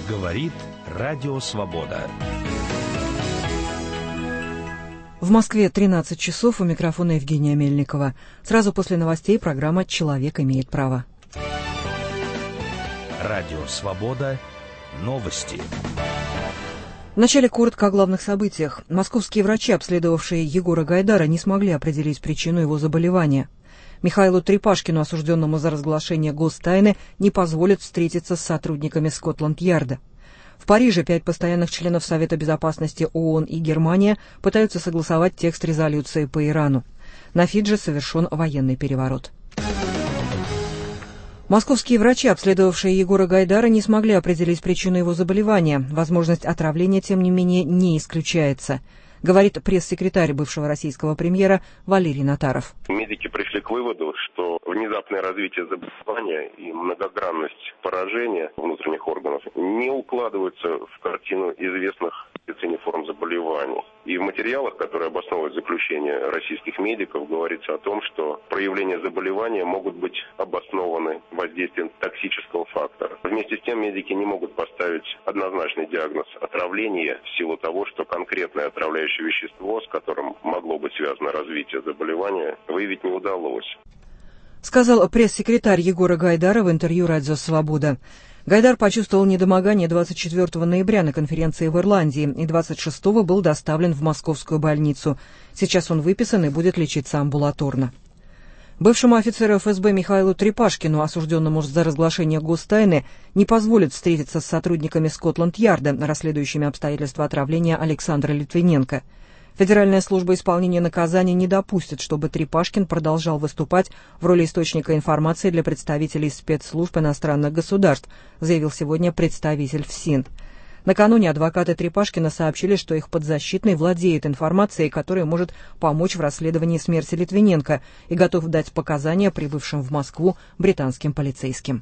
Говорит Радио Свобода. В Москве 13 часов, у микрофона Евгения Мельникова. Сразу после новостей программа «Человек имеет право». Радио Свобода. Новости. Вначале коротко о главных событиях. Московские врачи, обследовавшие Егора Гайдара, не смогли определить причину его заболевания. Михаилу Трепашкину, осужденному за разглашение гостайны, не позволят встретиться с сотрудниками Скотланд-Ярда. В Париже 5 постоянных членов Совета безопасности ООН и Германия пытаются согласовать текст резолюции по Ирану. На Фиджи совершен военный переворот. Московские врачи, обследовавшие Егора Гайдара, не смогли определить причину его заболевания. Возможность отравления, тем не менее, не исключается, говорит пресс-секретарь бывшего российского премьера Валерий Натаров. Медики пришли к выводу, что внезапное развитие заболевания и многогранность поражения внутренних органов не укладываются в картину известных форм заболеваний. И в материалах, которые обосновывают заключение российских медиков, говорится о том, что проявления заболевания могут быть обоснованы воздействием токсического фактора. Вместе с тем медики не могут поставить однозначный диагноз отравления в силу того, что конкретное отравляющее вещество, с которым могло быть связано развитие заболевания, выявить не удалось. Сказал пресс-секретарь Егора Гайдара в интервью «Радио Свобода». Гайдар почувствовал недомогание 24 ноября на конференции в Ирландии и 26-го был доставлен в московскую больницу. Сейчас он выписан и будет лечиться амбулаторно. Бывшему офицеру ФСБ Михаилу Трепашкину, осужденному за разглашение гостайны, не позволят встретиться с сотрудниками Скотланд-Ярда, расследующими обстоятельства отравления Александра Литвиненко. Федеральная служба исполнения наказаний не допустит, чтобы Трепашкин продолжал выступать в роли источника информации для представителей спецслужб иностранных государств, заявил сегодня представитель ФСИН. Накануне адвокаты Трепашкина сообщили, что их подзащитный владеет информацией, которая может помочь в расследовании смерти Литвиненко, и готов дать показания прибывшим в Москву британским полицейским.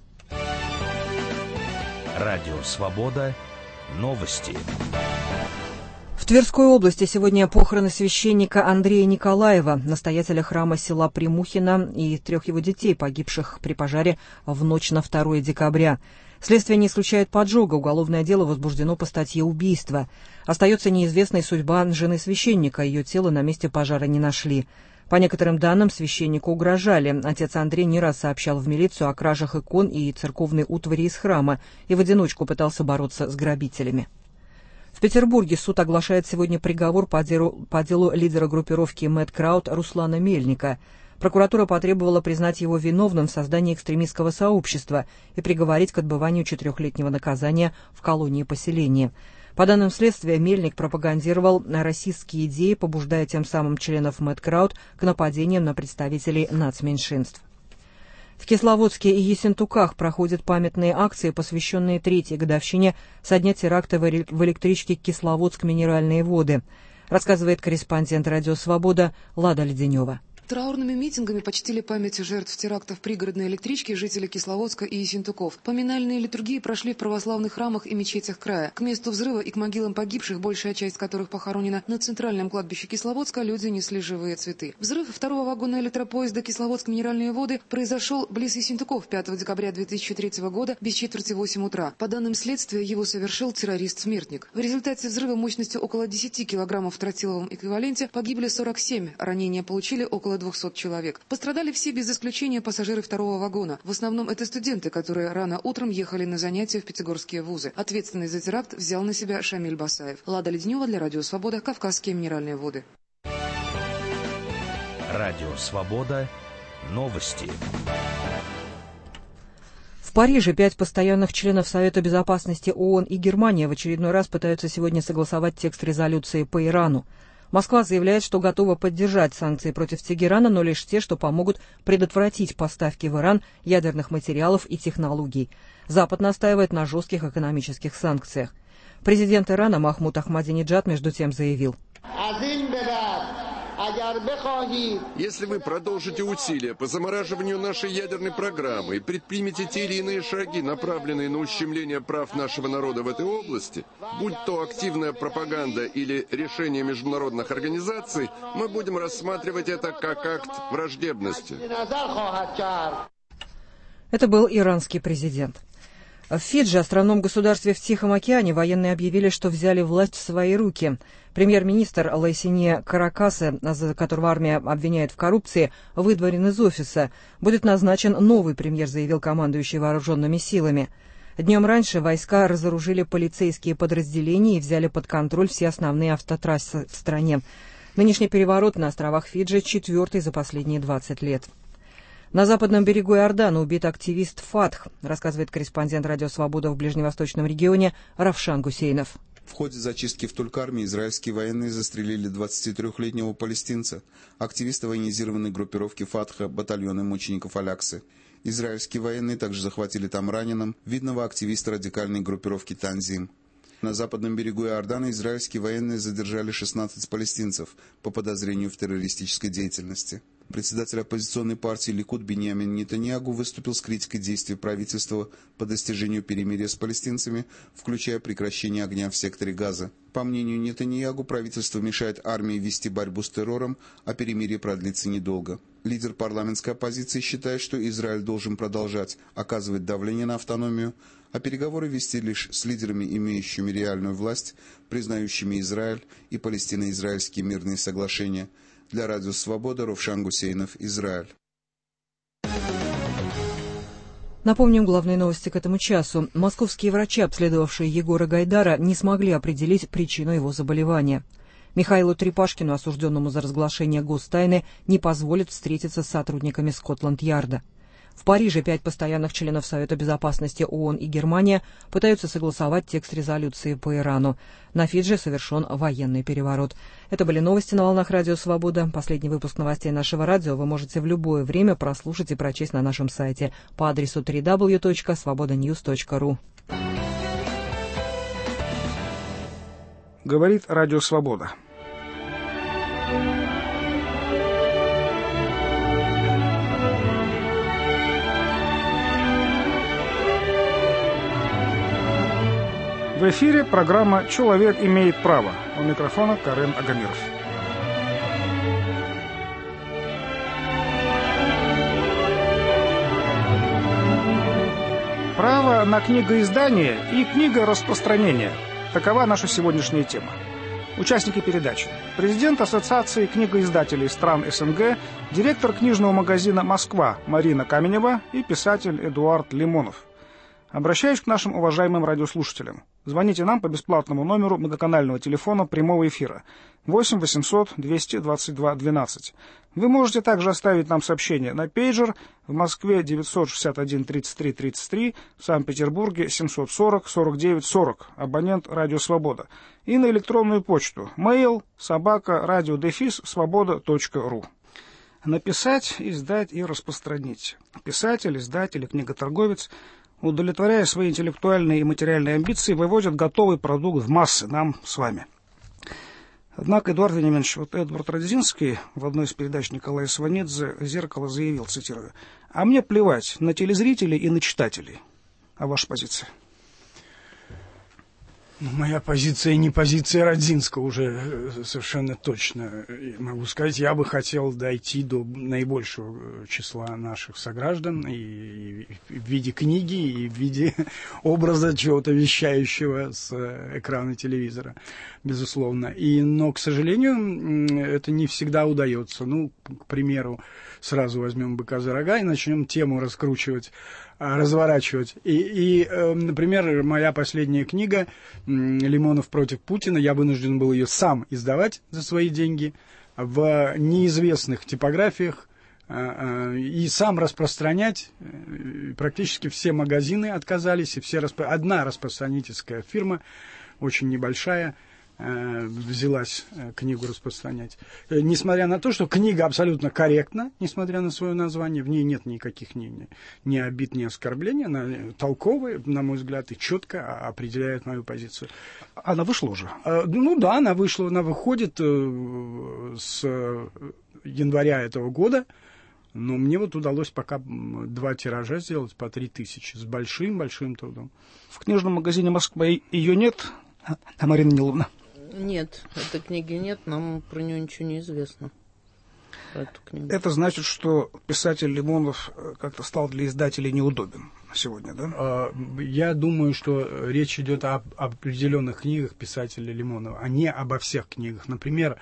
Радио Свобода. Новости. В Тверской области сегодня похороны священника Андрея Николаева, настоятеля храма села Примухино, и 3 его детей, погибших при пожаре в ночь на 2 декабря. Следствие не исключает поджога, уголовное дело возбуждено по статье убийства. Остается неизвестной судьба жены священника, ее тело на месте пожара не нашли. По некоторым данным, священнику угрожали. Отец Андрей не раз сообщал в милицию о кражах икон и церковной утвари из храма и в одиночку пытался бороться с грабителями. В Петербурге суд оглашает сегодня приговор по делу лидера группировки Мэд Крауд Руслана Мельника. Прокуратура потребовала признать его виновным в создании экстремистского сообщества и приговорить к отбыванию 4-летнего наказания в колонии поселения. По данным следствия, Мельник пропагандировал расистские идеи, побуждая тем самым членов Мэд Крауд к нападениям на представителей нацменьшинств. В Кисловодске и Ессентуках проходят памятные акции, посвященные 3-й годовщине со дня теракта в электричке Кисловодск «Минеральные воды», рассказывает корреспондент «Радио Свобода» Лада Леденева. Траурными митингами почтили память жертв терактов пригородной электрички жители Кисловодска и Ессентуков. Поминальные литургии прошли в православных храмах и мечетях края. К месту взрыва и к могилам погибших, большая часть которых похоронена на центральном кладбище Кисловодска, люди несли живые цветы. Взрыв 2-го вагона электропоезда Кисловодск «Минеральные воды» произошел близ Ессентуков 5 декабря 2003 года без 7:45 утра. По данным следствия, его совершил террорист-смертник. В результате взрыва мощностью около 10 килограммов в тротиловом эквиваленте погибли 47, ранения получили около 200 человек. Пострадали все без исключения пассажиры 2-го вагона. В основном это студенты, которые рано утром ехали на занятия в пятигорские вузы. Ответственность за теракт взял на себя Шамиль Басаев. Лада Леденева для Радио Свобода, Кавказские минеральные воды. Радио Свобода. Новости. В Париже 5 постоянных членов Совета безопасности ООН и Германия в очередной раз пытаются сегодня согласовать текст резолюции по Ирану. Москва заявляет, что готова поддержать санкции против Тегерана, но лишь те, что помогут предотвратить поставки в Иран ядерных материалов и технологий. Запад настаивает на жестких экономических санкциях. Президент Ирана Махмуд Ахмадинеджад между тем заявил: Если вы продолжите усилия по замораживанию нашей ядерной программы и предпримете те или иные шаги, направленные на ущемление прав нашего народа в этой области, будь то активная пропаганда или решение международных организаций, мы будем рассматривать это как акт враждебности. Это был иранский президент. В Фиджи, островном государстве в Тихом океане, военные объявили, что взяли власть в свои руки. Премьер-министр Лайсине Каракасе, которого армия обвиняет в коррупции, выдворен из офиса. Будет назначен новый премьер, заявил командующий вооруженными силами. Днем раньше войска разоружили полицейские подразделения и взяли под контроль все основные автотрассы в стране. Нынешний переворот на островах Фиджи четвертый за последние 20 лет. На западном берегу Иордана убит активист Фатх, рассказывает корреспондент «Радио Свобода» в ближневосточном регионе Равшан Гусейнов. В ходе зачистки в Толькарме израильские военные застрелили 23-летнего палестинца, активиста военизированной группировки Фатха, батальона мучеников Аляксы. Израильские военные также захватили там раненым видного активиста радикальной группировки Танзим. На западном берегу Иордана израильские военные задержали 16 палестинцев по подозрению в террористической деятельности. Председатель оппозиционной партии Ликуд Биньямин Нетаньяху выступил с критикой действий правительства по достижению перемирия с палестинцами, включая прекращение огня в секторе Газа. По мнению Нетаньяху, правительство мешает армии вести борьбу с террором, а перемирие продлится недолго. Лидер парламентской оппозиции считает, что Израиль должен продолжать оказывать давление на автономию, а переговоры вести лишь с лидерами, имеющими реальную власть, признающими Израиль и палестино-израильские мирные соглашения. Для Радио Свобода, Равшан Гусейнов, Израиль. Напомним главные новости к этому часу. Московские врачи, обследовавшие Егора Гайдара, не смогли определить причину его заболевания. Михаилу Трепашкину, осужденному за разглашение гостайны, не позволят встретиться с сотрудниками Скотланд-Ярда. В Париже 5 постоянных членов Совета Безопасности ООН и Германия пытаются согласовать текст резолюции по Ирану. На Фиджи совершен военный переворот. Это были новости на волнах Радио Свобода. Последний выпуск новостей нашего радио вы можете в любое время прослушать и прочесть на нашем сайте по адресу www.svobodanews.ru. Говорит Радио Свобода. В эфире программа «Человек имеет право». У микрофона Карен Агамиров. Право на книгоиздание и книгораспространение. Такова наша сегодняшняя тема. Участники передачи. Президент Ассоциации книгоиздателей стран СНГ, директор книжного магазина «Москва» Марина Каменева и писатель Эдуард Лимонов. Обращаюсь к нашим уважаемым радиослушателям. Звоните нам по бесплатному номеру многоканального телефона прямого эфира 8 800 222 12. Вы можете также оставить нам сообщение на пейджер в Москве 961 33 33, в Санкт-Петербурге 740 49 40, абонент «Радио Свобода», и на электронную почту mail@radio-svoboda.ru. Написать, издать и распространить. Писатель, издатель и книготорговец, удовлетворяя свои интеллектуальные и материальные амбиции, выводят готовый продукт в массы, нам с вами. Однако, Эдуард Вениаминович, Эдвард Радзинский в одной из передач Николая Сванидзе «Зеркало» заявил, цитирую: «А мне плевать на телезрителей и на читателей». А ваша позиция? Моя позиция не позиция Радзинского уже совершенно точно. Могу сказать, я бы хотел дойти до наибольшего числа наших сограждан и в виде книги, и в виде образа чего-то вещающего с экрана телевизора, безусловно. Но, к сожалению, это не всегда удается. К примеру, сразу возьмем быка за рога и начнем тему раскручивать, разворачивать. Например, моя последняя книга «Лимонов против Путина», я вынужден был ее сам издавать за свои деньги в неизвестных типографиях и сам распространять. Практически все магазины отказались, и одна распространительская фирма, очень небольшая, взялась книгу распространять. Несмотря на то, что книга абсолютно корректна, несмотря на свое название, в ней нет никаких ни обид, ни оскорблений, она толковая, на мой взгляд, и четко определяет мою позицию. Она вышла уже? Да, она вышла, она выходит с января этого года, но мне удалось пока 2 тиража сделать по 3000 с большим-большим трудом. В книжном магазине «Москва» ее нет, Марина Ниловна? Нет, этой книги нет, нам про нее ничего не известно. эту книгу. Это значит, что писатель Лимонов как-то стал для издателей неудобен сегодня, да? Я думаю, что речь идет об определенных книгах писателя Лимонова, а не обо всех книгах. Например,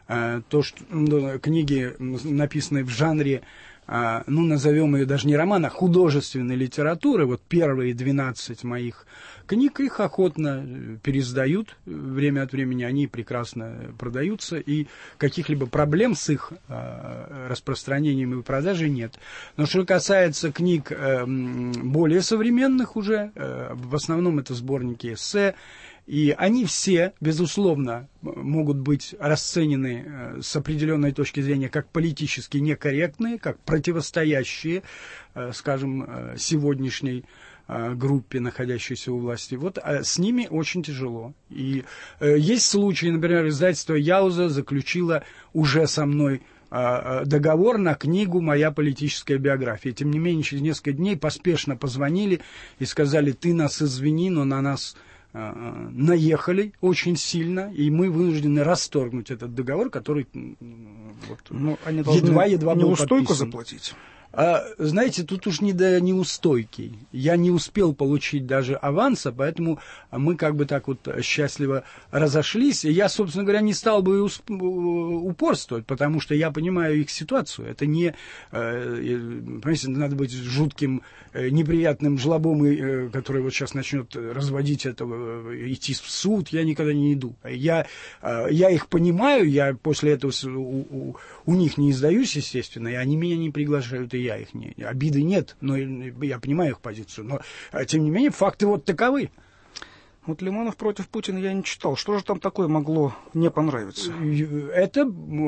книги, написанные в жанре, назовем ее даже не роман, а художественной литературы. Вот первые 12 моих книг, их охотно переиздают время от времени, они прекрасно продаются, и каких-либо проблем с их распространением и продажей нет. Но что касается книг более современных уже, в основном это сборники эссе, и они все, безусловно, могут быть расценены с определенной точки зрения как политически некорректные, как противостоящие, скажем, сегодняшней группе, находящейся у власти. Вот с ними очень тяжело. И есть случаи, например, издательство Яуза заключило уже со мной договор на книгу «Моя политическая биография». Тем не менее, через несколько дней поспешно позвонили и сказали: ты нас извини, но на нас наехали очень сильно, и мы вынуждены расторгнуть этот договор, который они должны едва был неустойку подписан. заплатить. Знаете, тут уж не до неустойки. Я не успел получить даже аванса, поэтому мы как бы так вот счастливо разошлись. И я, собственно говоря, не стал бы упорствовать, потому что я понимаю их ситуацию. Это не... Понимаете, надо быть жутким, неприятным жлобом, который вот сейчас начнет разводить этого, идти в суд. Я никогда не иду. Я их понимаю, я после этого у них не издаюсь, естественно, и они меня не приглашают, и я их не... Обиды нет, но я понимаю их позицию. Но, тем не менее, факты вот таковы. Вот «Лимонов против Путина» я не читал. Что же там такое могло не понравиться? Это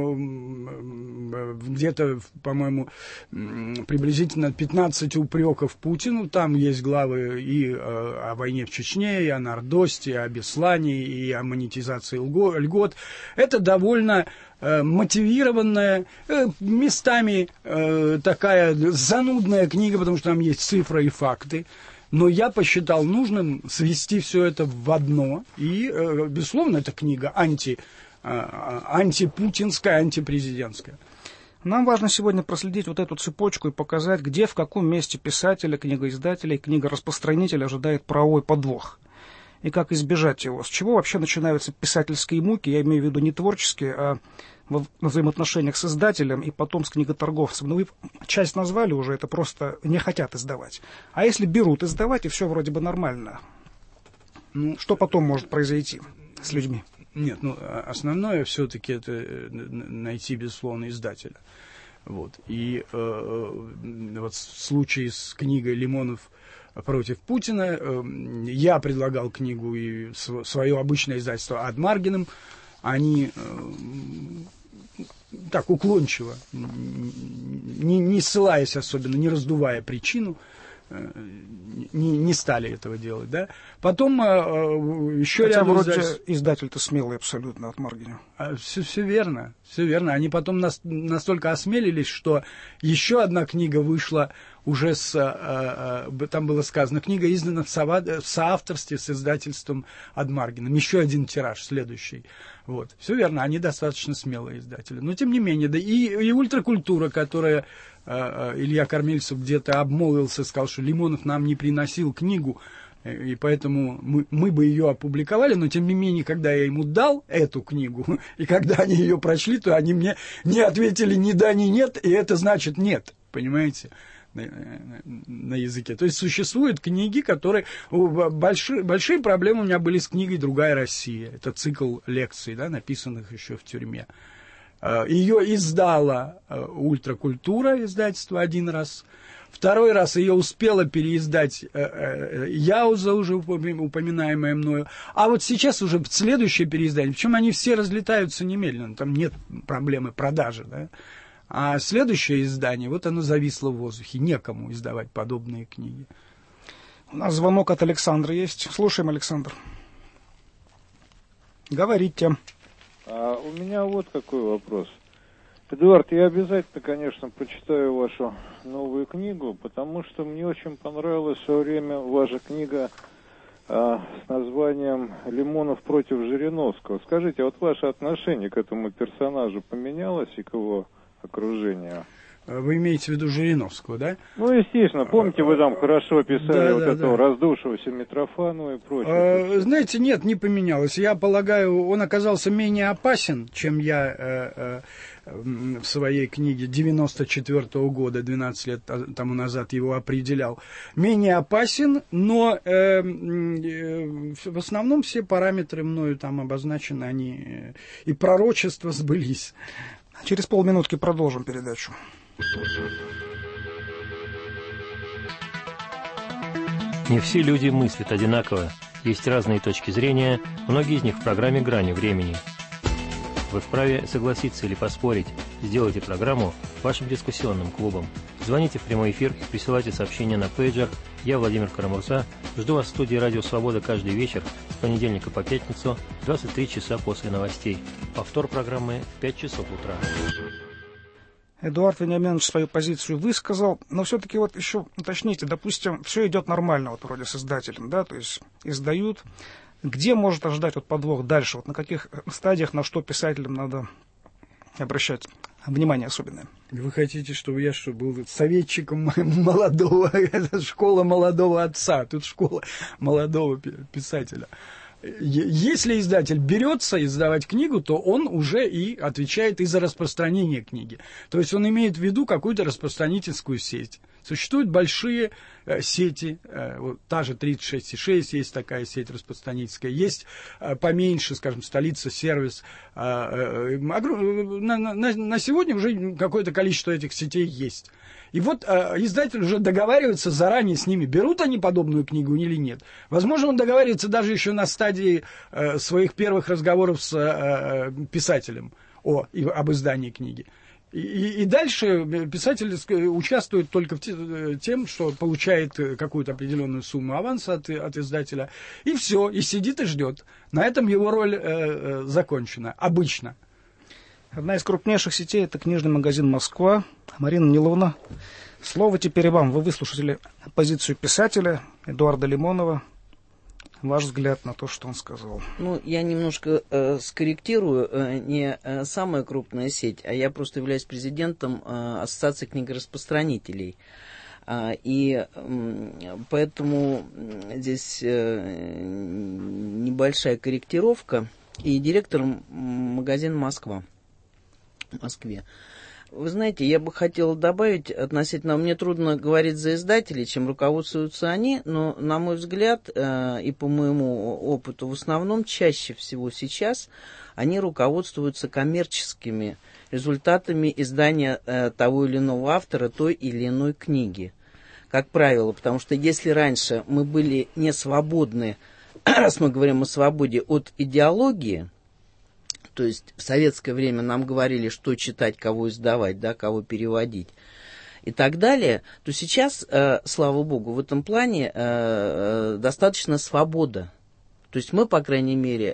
где-то, по-моему, приблизительно 15 упреков Путину. Там есть главы и о войне в Чечне, и о Нордосте, и о Беслане, и о монетизации льгот. Это довольно мотивированная, местами такая занудная книга, потому что там есть цифры и факты. Но я посчитал нужным свести все это в одно. И, безусловно, эта книга антипутинская, антипрезидентская. Нам важно сегодня проследить вот эту цепочку и показать, где, в каком месте писателя, книгоиздателя и книгораспространителя ожидает правовой подвох. И как избежать его. С чего вообще начинаются писательские муки, я имею в виду не творческие, а в взаимоотношениях с издателем и потом с книготорговцем. Но вы часть назвали уже, это просто не хотят издавать. А если берут издавать, и все вроде бы нормально, что потом может произойти с людьми? Нет, основное все-таки это найти, безусловно, издателя. Вот. И вот в случае с книгой «Лимонов против Путина» я предлагал книгу и свое обычное издательство «Адмаргиным». Они так уклончиво, не ссылаясь особенно, не раздувая причину, не стали этого делать, да. Потом еще хотя рядом вроде издатель-то смелый абсолютно от Маргина. Все верно, все верно. Они потом настолько осмелились, что еще одна книга вышла уже там было сказано, книга издана в соавторстве с издательством Адмаргиным. Еще один тираж, следующий. Вот. Все верно, они достаточно смелые издатели. Но тем не менее, да и ультракультура, которая Илья Кормильцев где-то обмолвился, сказал, что Лимонов нам не приносил книгу, и поэтому мы бы ее опубликовали, но тем не менее, когда я ему дал эту книгу, и когда они ее прочли, то они мне не ответили ни да, ни нет, и это значит нет, понимаете, на языке. То есть существуют книги, которые... Большие проблемы у меня были с книгой «Другая Россия». Это цикл лекций, да, написанных еще в тюрьме. Ее издала «Ультракультура», издательство, один раз. Второй раз ее успела переиздать Яуза, уже упоминаемая мною. А вот сейчас уже следующее переиздание, причем они все разлетаются немедленно, там нет проблемы продажи, да. А следующее издание, вот оно зависло в воздухе, некому издавать подобные книги. У нас звонок от Александра есть. Слушаем, Александр. Говорите. У меня вот какой вопрос. Эдуард, я обязательно, конечно, почитаю вашу новую книгу, потому что мне очень понравилась в свое время ваша книга с названием «Лимонов против Жириновского». Скажите, вот ваше отношение к этому персонажу поменялось и к его окружения. Вы имеете в виду Жириновского, да? Ну, естественно, помните, вы там хорошо описали этого раздувшегося Митрофанова и прочее. Знаете, нет, не поменялось. Я полагаю, он оказался менее опасен, чем я в своей книге 94-го года, 12 лет тому назад его определял. Менее опасен, но в основном все параметры мною там обозначены, они и пророчества сбылись. Через полминутки продолжим передачу. Не все люди мыслят одинаково. Есть разные точки зрения, многие из них в программе «Грани времени». Вы вправе согласиться или поспорить. Сделайте программу вашим дискуссионным клубом. Звоните в прямой эфир и присылайте сообщения на пейджер. Я, Владимир Карамурза, жду вас в студии «Радио Свобода» каждый вечер с понедельника по пятницу, 23 часа после новостей. Повтор программы в 5 часов утра. Эдуард Вениаминович свою позицию высказал, но все-таки вот еще уточните, допустим, все идет нормально, вот вроде с издателем, да, то есть издают. Где может ожидать вот подвох дальше, вот на каких стадиях, на что писателям надо обращать внимание особенное? Вы хотите, чтобы я был советчиком молодого, это школа молодого отца, тут школа молодого писателя. Если издатель берется издавать книгу, то он уже и отвечает и за распространение книги. То есть он имеет в виду какую-то распространительскую сеть. Существуют большие сети, вот та же 36,6 есть такая сеть распространительская, есть поменьше, скажем, столица, сервис. На сегодня уже какое-то количество этих сетей есть. И вот издатель уже договаривается заранее с ними, берут они подобную книгу или нет. Возможно, он договаривается даже еще на стадии своих первых разговоров с писателем об издании книги. И дальше писатель участвует только в тем, что получает какую-то определенную сумму аванса от издателя, и все, и сидит и ждет. На этом его роль закончена, обычно. Одна из крупнейших сетей – это книжный магазин «Москва». Марина Ниловна, слово теперь вам. Вы выслушали позицию писателя Эдуарда Лимонова. Ваш взгляд на то, что он сказал. Ну, я немножко скорректирую. Не самая крупная сеть, а я просто являюсь президентом Ассоциации книгораспространителей. И поэтому здесь небольшая корректировка. И директором магазина «Москва» в Москве. Вы знаете, я бы хотела добавить относительно... Мне трудно говорить за издателей, чем руководствуются они, но, на мой взгляд, и по моему опыту, в основном, чаще всего сейчас они руководствуются коммерческими результатами издания того или иного автора той или иной книги. Как правило, потому что если раньше мы были не свободны, раз мы говорим о свободе, от идеологии, то есть в советское время нам говорили, что читать, кого издавать, да, кого переводить и так далее, то сейчас, слава богу, в этом плане достаточно свобода. То есть мы, по крайней мере,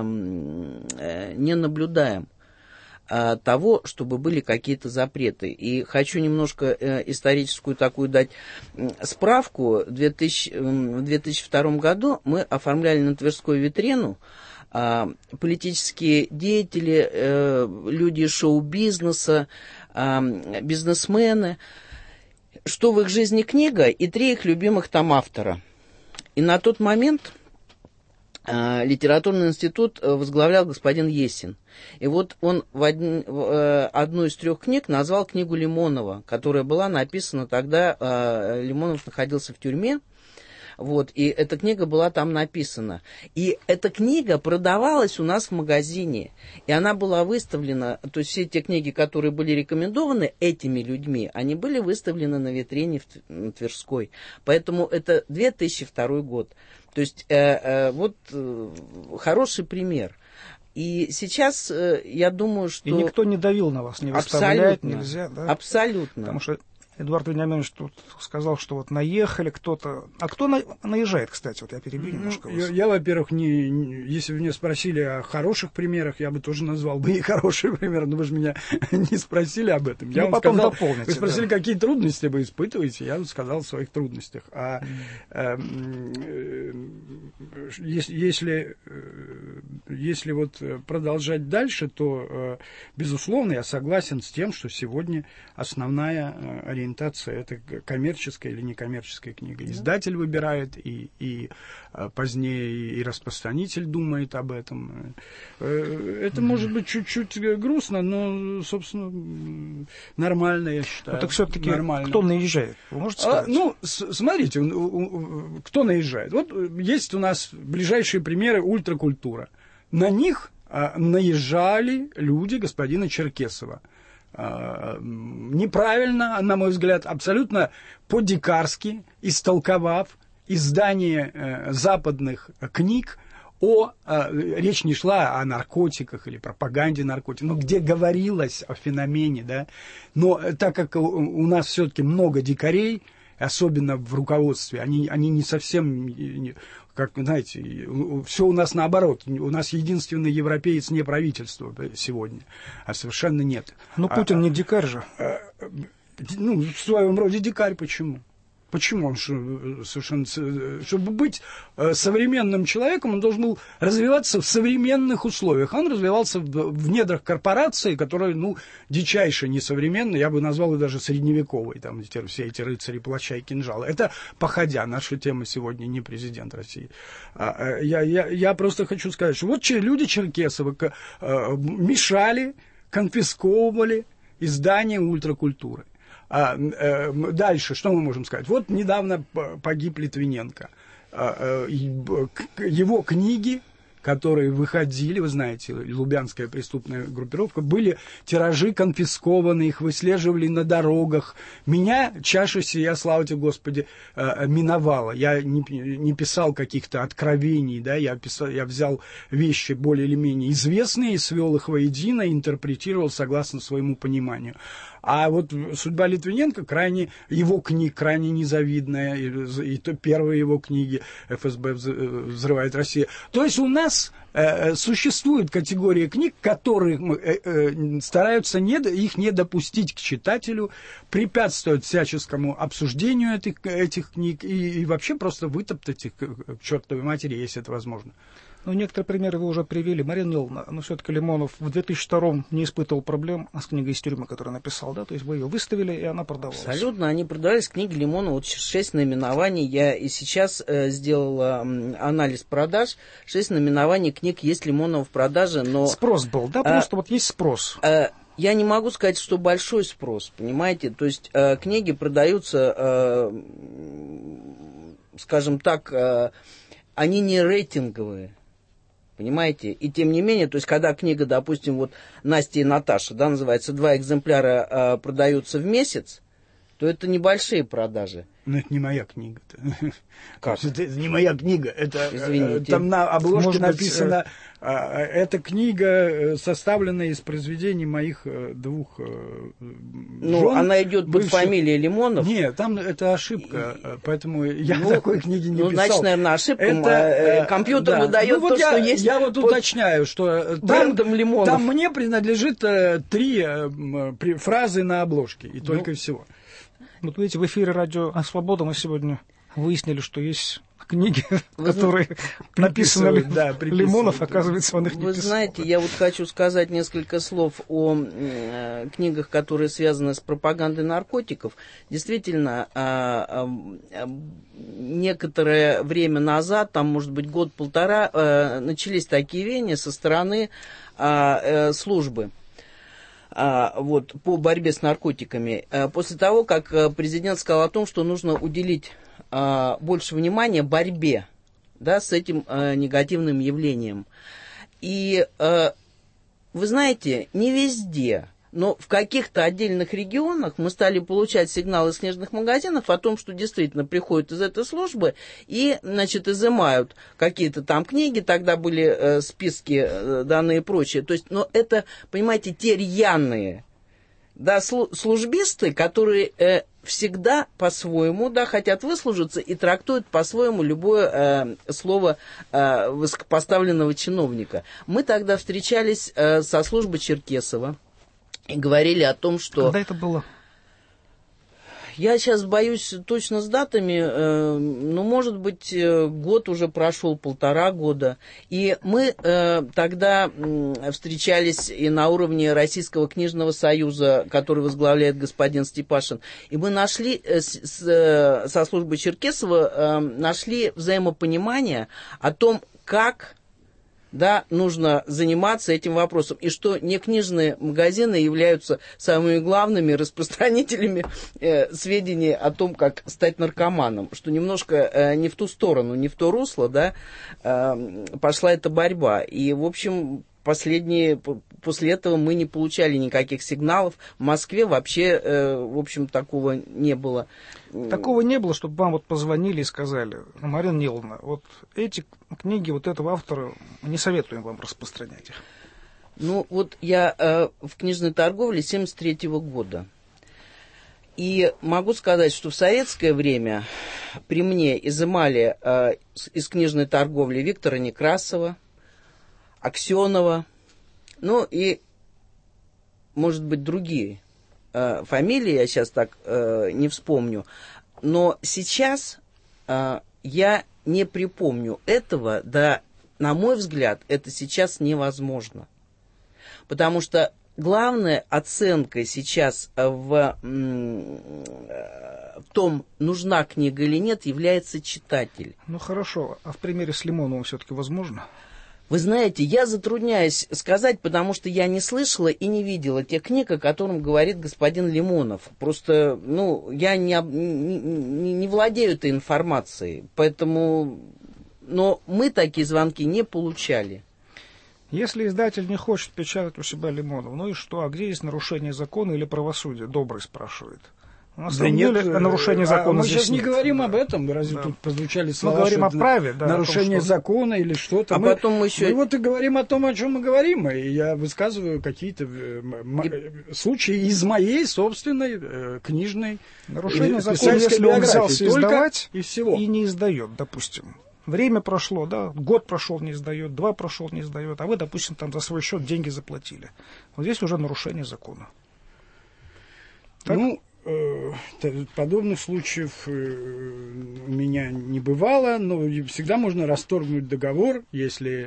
не наблюдаем того, чтобы были какие-то запреты. И хочу немножко историческую такую дать справку. В 2002 году мы оформляли на Тверской витрину политические деятели, люди шоу-бизнеса, бизнесмены, что в их жизни книга и 3 их любимых там автора. И на тот момент литературный институт возглавлял господин Есин. И вот он одну из 3 книг назвал книгу Лимонова, которая была написана тогда, Лимонов находился в тюрьме. Вот, и эта книга была там написана. И эта книга продавалась у нас в магазине. И она была выставлена, то есть все те книги, которые были рекомендованы этими людьми, они были выставлены на витрине в Тверской. Поэтому это 2002 год. То есть вот хороший пример. И сейчас я думаю, что... И никто не давил на вас, не выставлять абсолютно, нельзя, да? Абсолютно. Потому что Эдуард Вениаминович тут сказал, что вот наехали кто-то. А кто наезжает, кстати? Вот я перебью немножко вас. Я, во-первых, если бы меня спросили о хороших примерах, я бы тоже назвал бы и хорошие примеры, но вы же меня не спросили об этом. Я вам потом сказал, дополните. вы спросили, какие трудности вы испытываете, я вам сказал о своих трудностях. Если если вот продолжать дальше, то, безусловно, я согласен с тем, что сегодня основная ориентация – это коммерческая или некоммерческая книга. Издатель выбирает, и позднее и распространитель думает об этом. Это может быть чуть-чуть грустно, но, собственно, нормально, я считаю. Так все-таки нормально. Кто наезжает? Вы можете сказать? Смотрите, кто наезжает. Вот есть у нас ближайшие примеры ультракультура. На них наезжали люди господина Черкесова. Неправильно, на мой взгляд, абсолютно по-дикарски истолковав издание западных книг речь не шла о наркотиках или пропаганде наркотиков, где говорилось о феномене, да. Но так как у нас все-таки много дикарей, особенно в руководстве, они не совсем, как, знаете, все у нас наоборот. У нас единственный европеец не правительство сегодня, а совершенно нет. Но Путин не дикарь же. В своем роде дикарь. Почему? Почему он совершенно... Чтобы быть современным человеком, он должен был развиваться в современных условиях. Он развивался в недрах корпорации, которая, дичайше несовременная, я бы назвал ее даже средневековой, там все эти рыцари плаща и кинжала. Это походя, наша тема сегодня не президент России. Я просто хочу сказать, что вот люди Черкесова мешали, конфисковывали издание ультракультуры. Дальше, что мы можем сказать? Вот недавно погиб Литвиненко. Его книги, которые выходили, вы знаете, Лубянская преступная группировка, были тиражи конфискованы, их выслеживали на дорогах. Меня чаша сия, слава тебе, Господи, миновала. Я не писал каких-то откровений, да, я взял вещи более или менее известные, свел их воедино, интерпретировал согласно своему пониманию. А вот судьба Литвиненко его книг крайне незавидная, и то первые его книги «ФСБ взрывает Россию». То есть у нас существует категория книг, которые стараются их не допустить к читателю, препятствуют всяческому обсуждению этих книг и вообще просто вытоптать их к чертовой матери, если это возможно. Некоторые примеры вы уже привели. Марина Миловна, но все-таки Лимонов в 2002 не испытывал проблем с книгой из тюрьмы, которую написал, да? То есть вы ее выставили, и она продавалась. Абсолютно. Они продавались, книги Лимонова, 6 наименований. Я и сейчас сделала анализ продаж. 6 наименований книг есть Лимонова в продаже, но... Спрос был, да? Просто вот есть спрос. Я не могу сказать, что большой спрос, понимаете? То есть книги продаются, скажем так, они не рейтинговые. Понимаете? И тем не менее, то есть, когда книга, допустим, вот Настя и Наташа, да, называется, 2 экземпляра продаются в месяц, то это небольшие продажи. Но это не моя книга-то. Как? Это не моя книга. Это, извините. Там на обложке написано, эта книга составлена из произведений моих 2 жен. Она идет под фамилией Лимонов? Нет, там это ошибка, поэтому я такой книги не писал. Значит, наверное, ошибка. Компьютер выдает то, что есть. Я вот уточняю, что брендом Лимонов. Там мне принадлежит 3 фразы на обложке, и только всего. Вот видите, в эфире радио «Свобода» мы сегодня выяснили, что есть книги, которые написаны Лимонов, оказывается, он их не писал. Вы знаете, я вот хочу сказать несколько слов о книгах, которые связаны с пропагандой наркотиков. Действительно, некоторое время назад, там, может быть, год-полтора, начались такие веяния со стороны службы. По борьбе с наркотиками. После того, как президент сказал о том, что нужно уделить больше внимания борьбе, да, с этим негативным явлением. И вы знаете, не везде, но в каких-то отдельных регионах мы стали получать сигналы из книжных магазинов о том, что действительно приходят из этой службы и, изымают какие-то там книги, тогда были списки данные и прочее. То есть, но это, понимаете, те рьяные, да, службисты, которые всегда по-своему, да, хотят выслужиться и трактуют по-своему любое слово высокопоставленного чиновника. Мы тогда встречались со службой Черкесова и говорили о том, что... Когда это было? Я сейчас боюсь точно с датами, но, может быть, год уже прошел, 1,5 года. И мы тогда встречались и на уровне Российского книжного союза, который возглавляет господин Степашин. И мы нашли, со службой Черкесова, нашли взаимопонимание о том, как... Да, нужно заниматься этим вопросом. И что некнижные магазины являются самыми главными распространителями сведений о том, как стать наркоманом. Что немножко не в ту сторону, не в то русло, да, пошла эта борьба. И, в общем, после этого мы не получали никаких сигналов. В Москве вообще, в общем, такого не было. Такого не было, чтобы вам вот позвонили и сказали: Марина Ниловна, вот эти книги вот этого автора, не советуем вам распространять их. Ну, вот я в книжной торговле 1973 года. И могу сказать, что в советское время при мне изымали из книжной торговли Виктора Некрасова, Аксенова, ну и, может быть, другие фамилии, я сейчас так не вспомню. Но сейчас я не припомню этого, да, на мой взгляд, это сейчас невозможно. Потому что главная оценка сейчас в том, нужна книга или нет, является читатель. Ну хорошо, а в примере с Лимоновым все-таки возможно? Вы знаете, я затрудняюсь сказать, потому что я не слышала и не видела тех книг, о которых говорит господин Лимонов. Просто, ну, я не владею этой информацией, поэтому... Но мы такие звонки не получали. Если издатель не хочет печатать у себя Лимонов, ну и что? А где есть нарушение закона или правосудия? Добрый спрашивает. На самом деле, нарушение закона мы здесь сейчас не нет. говорим об этом. Разве тут прозвучали слова, мы говорим о праве, да, нарушение о том, что... закона или что-то. А потом мы еще... Мы вот и говорим о том, о чем мы говорим. И я высказываю какие-то случаи из моей собственной книжной нарушение закона, если он взялся издавать и не издает, допустим. Время прошло, да, год прошел, не издает, 2 прошел, не издает, а вы, допустим, там за свой счет деньги заплатили. Вот здесь уже нарушение закона. Так? Ну, подобных случаев у меня не бывало, но всегда можно расторгнуть договор, если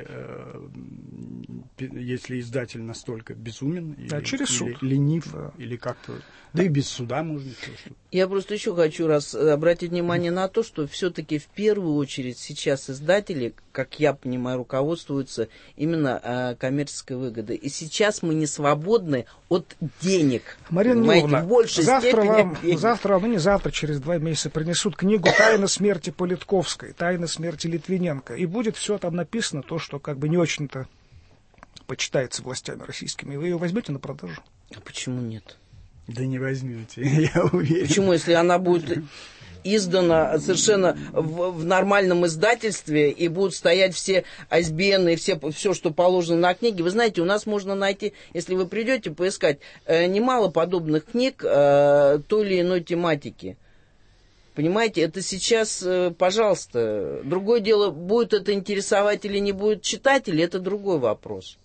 издатель настолько безумен или ленив, или как-то... Да и без суда можно. Я просто еще хочу обратить внимание на то, что все-таки в первую очередь сейчас издатели, как я понимаю, руководствуются именно коммерческой выгодой. И сейчас мы не свободны от денег. Марина Ниловна, в большей степени завтра, ну не завтра, через 2 месяца принесут книгу «Тайна смерти Политковской», «Тайна смерти Литвиненко». И будет все там написано, то, что как бы не очень-то почитается властями российскими. Вы ее возьмете на продажу? А почему нет? Да не возьмете, я уверен. Почему, если она будет издана совершенно в нормальном издательстве и будут стоять все ISBN и все, что положено на книге? Вы знаете, у нас можно найти, если вы придете поискать, немало подобных книг той или иной тематики. Понимаете, это сейчас, пожалуйста. Другое дело, будет это интересовать или не будет читателей, это другой вопрос.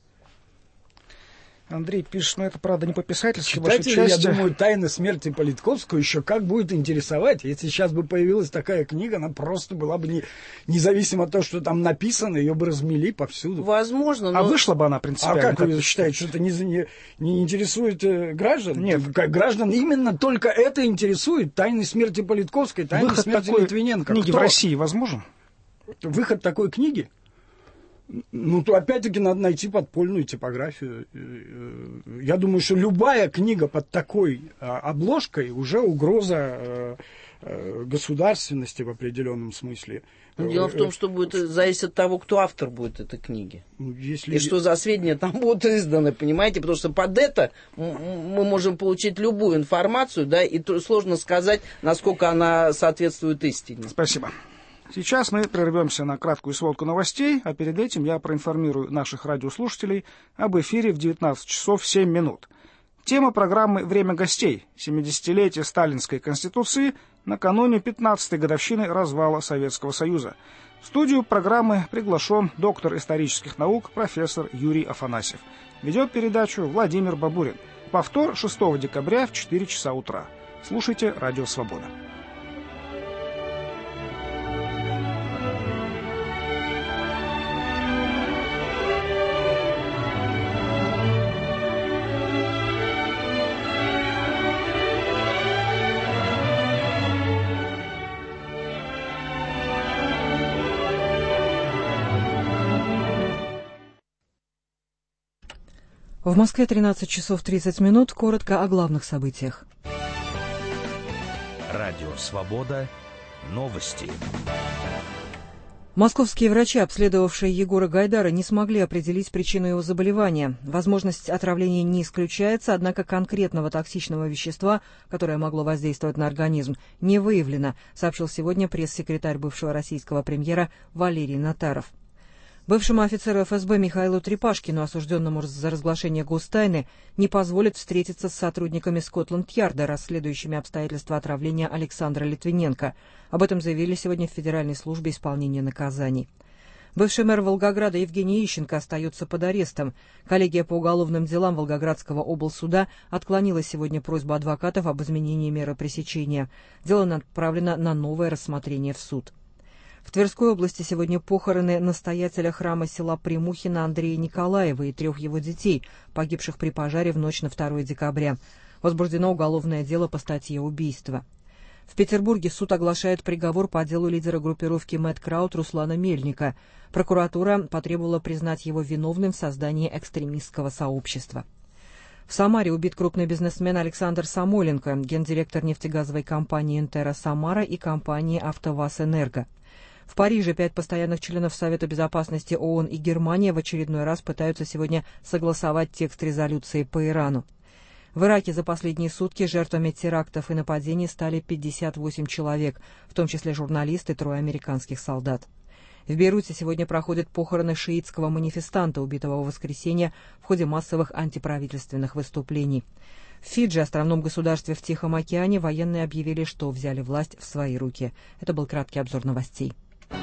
Андрей пишет, но это, правда, не по-писательски. Читатели, я думаю, «Тайна смерти Политковского» еще как будет интересовать. Если сейчас бы появилась такая книга, она просто была бы независимо от того, что там написано, ее бы размели повсюду. Возможно, но... А вышла бы она принципиально? А как вы считаете, что это не интересует граждан? Нет. Граждан именно только это интересует. «Тайны смерти Политковской», «Тайны смерти Литвиненко». Выход такой книги в России возможен? Выход такой книги? Ну, то опять-таки надо найти подпольную типографию. Я думаю, что любая книга под такой обложкой уже угроза государственности в определенном смысле. Дело в том, что будет зависеть от того, кто автор будет этой книги. Если... И что за сведения там будут изданы, понимаете? Потому что под это мы можем получить любую информацию, да, и сложно сказать, насколько она соответствует истине. Спасибо. Сейчас мы прервемся на краткую сводку новостей, а перед этим я проинформирую наших радиослушателей об эфире в 19 часов 7 минут. Тема программы «Время гостей. 70-летие Сталинской Конституции накануне 15-й годовщины развала Советского Союза». В студию программы приглашен доктор исторических наук профессор Юрий Афанасьев. Ведет передачу Владимир Бабурин. Повтор 6 декабря в 4 часа утра. Слушайте «Радио Свобода». В Москве 13 часов 30 минут. Коротко о главных событиях. Радио «Свобода». Новости. Московские врачи, обследовавшие Егора Гайдара, не смогли определить причину его заболевания. Возможность отравления не исключается, однако конкретного токсичного вещества, которое могло воздействовать на организм, не выявлено, сообщил сегодня пресс-секретарь бывшего российского премьера Валерий Натаров. Бывшему офицеру ФСБ Михаилу Трепашкину, осужденному за разглашение гостайны, не позволят встретиться с сотрудниками Скотланд-Ярда, расследующими обстоятельства отравления Александра Литвиненко. Об этом заявили сегодня в Федеральной службе исполнения наказаний. Бывший мэр Волгограда Евгений Ищенко остается под арестом. Коллегия по уголовным делам Волгоградского облсуда отклонила сегодня просьбу адвокатов об изменении меры пресечения. Дело направлено на новое рассмотрение в суд. В Тверской области сегодня похороны настоятеля храма села Примухино Андрея Николаева и 3 его детей, погибших при пожаре в ночь на 2 декабря. Возбуждено уголовное дело по статье «Убийство». В Петербурге суд оглашает приговор по делу лидера группировки Мэд Крауд Руслана Мельника. Прокуратура потребовала признать его виновным в создании экстремистского сообщества. В Самаре убит крупный бизнесмен Александр Самойленко, гендиректор нефтегазовой компании «Интерра Самара» и компании «АвтоВАЗ-Энерго». В Париже 5 постоянных членов Совета безопасности ООН и Германия в очередной раз пытаются сегодня согласовать текст резолюции по Ирану. В Ираке за последние сутки жертвами терактов и нападений стали 58 человек, в том числе журналисты и 3 американских солдат. В Бейруте сегодня проходят похороны шиитского манифестанта, убитого в воскресенье в ходе массовых антиправительственных выступлений. В Фиджи, островном государстве в Тихом океане, военные объявили, что взяли власть в свои руки. Это был краткий обзор новостей.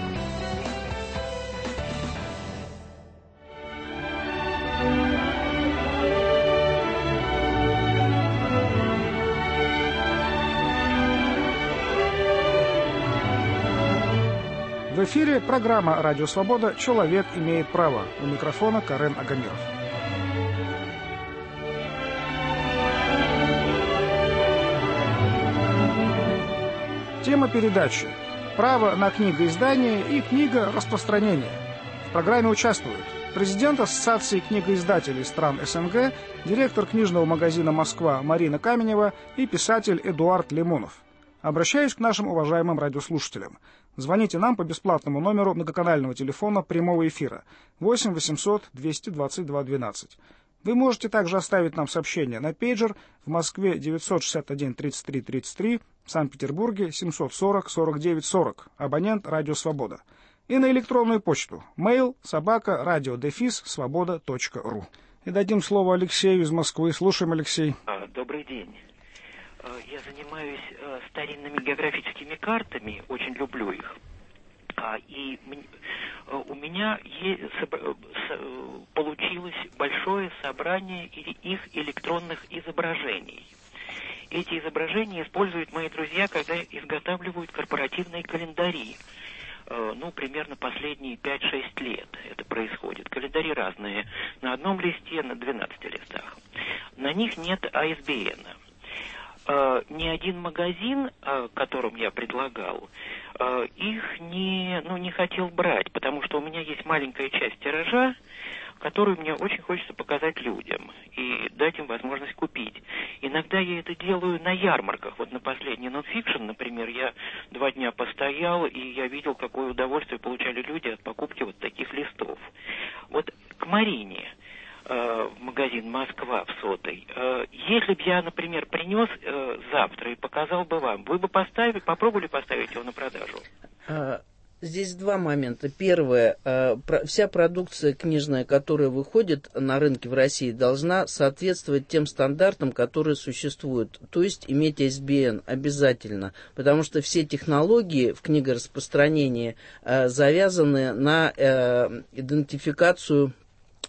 В эфире программа «Радио Свобода. Человек имеет право». У микрофона Карен Агамиров. Тема передачи: право на книгоиздание и книгораспространение. В программе участвуют президент Ассоциации книгоиздателей стран СНГ, директор книжного магазина «Москва» Марина Каменева и писатель Эдуард Лимонов. Обращаюсь к нашим уважаемым радиослушателям. Звоните нам по бесплатному номеру многоканального телефона прямого эфира 8 800 222 12. Вы можете также оставить нам сообщение на пейджер в Москве 961 33 33, в Санкт-Петербурге 740 49 40, абонент «Радио Свобода». И на электронную почту mail@radio-svoboda.ru. И дадим слово Алексею из Москвы. Слушаем, Алексей. Добрый день. Я занимаюсь старинными географическими картами, очень люблю их. И у меня получилось большое собрание их электронных изображений. Эти изображения используют мои друзья, когда изготавливают корпоративные календари. Примерно последние 5-6 лет это происходит. Календари разные. На одном листе, на 12 листах. На них нет ISBN. Ни один магазин, которым я предлагал, их не хотел брать, потому что у меня есть маленькая часть тиража, которую мне очень хочется показать людям и дать им возможность купить. Иногда я это делаю на ярмарках. Вот на последний нонфикшн, например, я 2 дня постоял, и я видел, какое удовольствие получали люди от покупки вот таких листов. Вот к Марине, в магазин «Москва» в Сотой. Если бы я, например, принес завтра и показал бы вам, вы бы попробовали поставить его на продажу? Здесь 2 момента. Первое. Вся продукция книжная, которая выходит на рынке в России, должна соответствовать тем стандартам, которые существуют. То есть иметь ISBN обязательно. Потому что все технологии в книгораспространении завязаны на идентификацию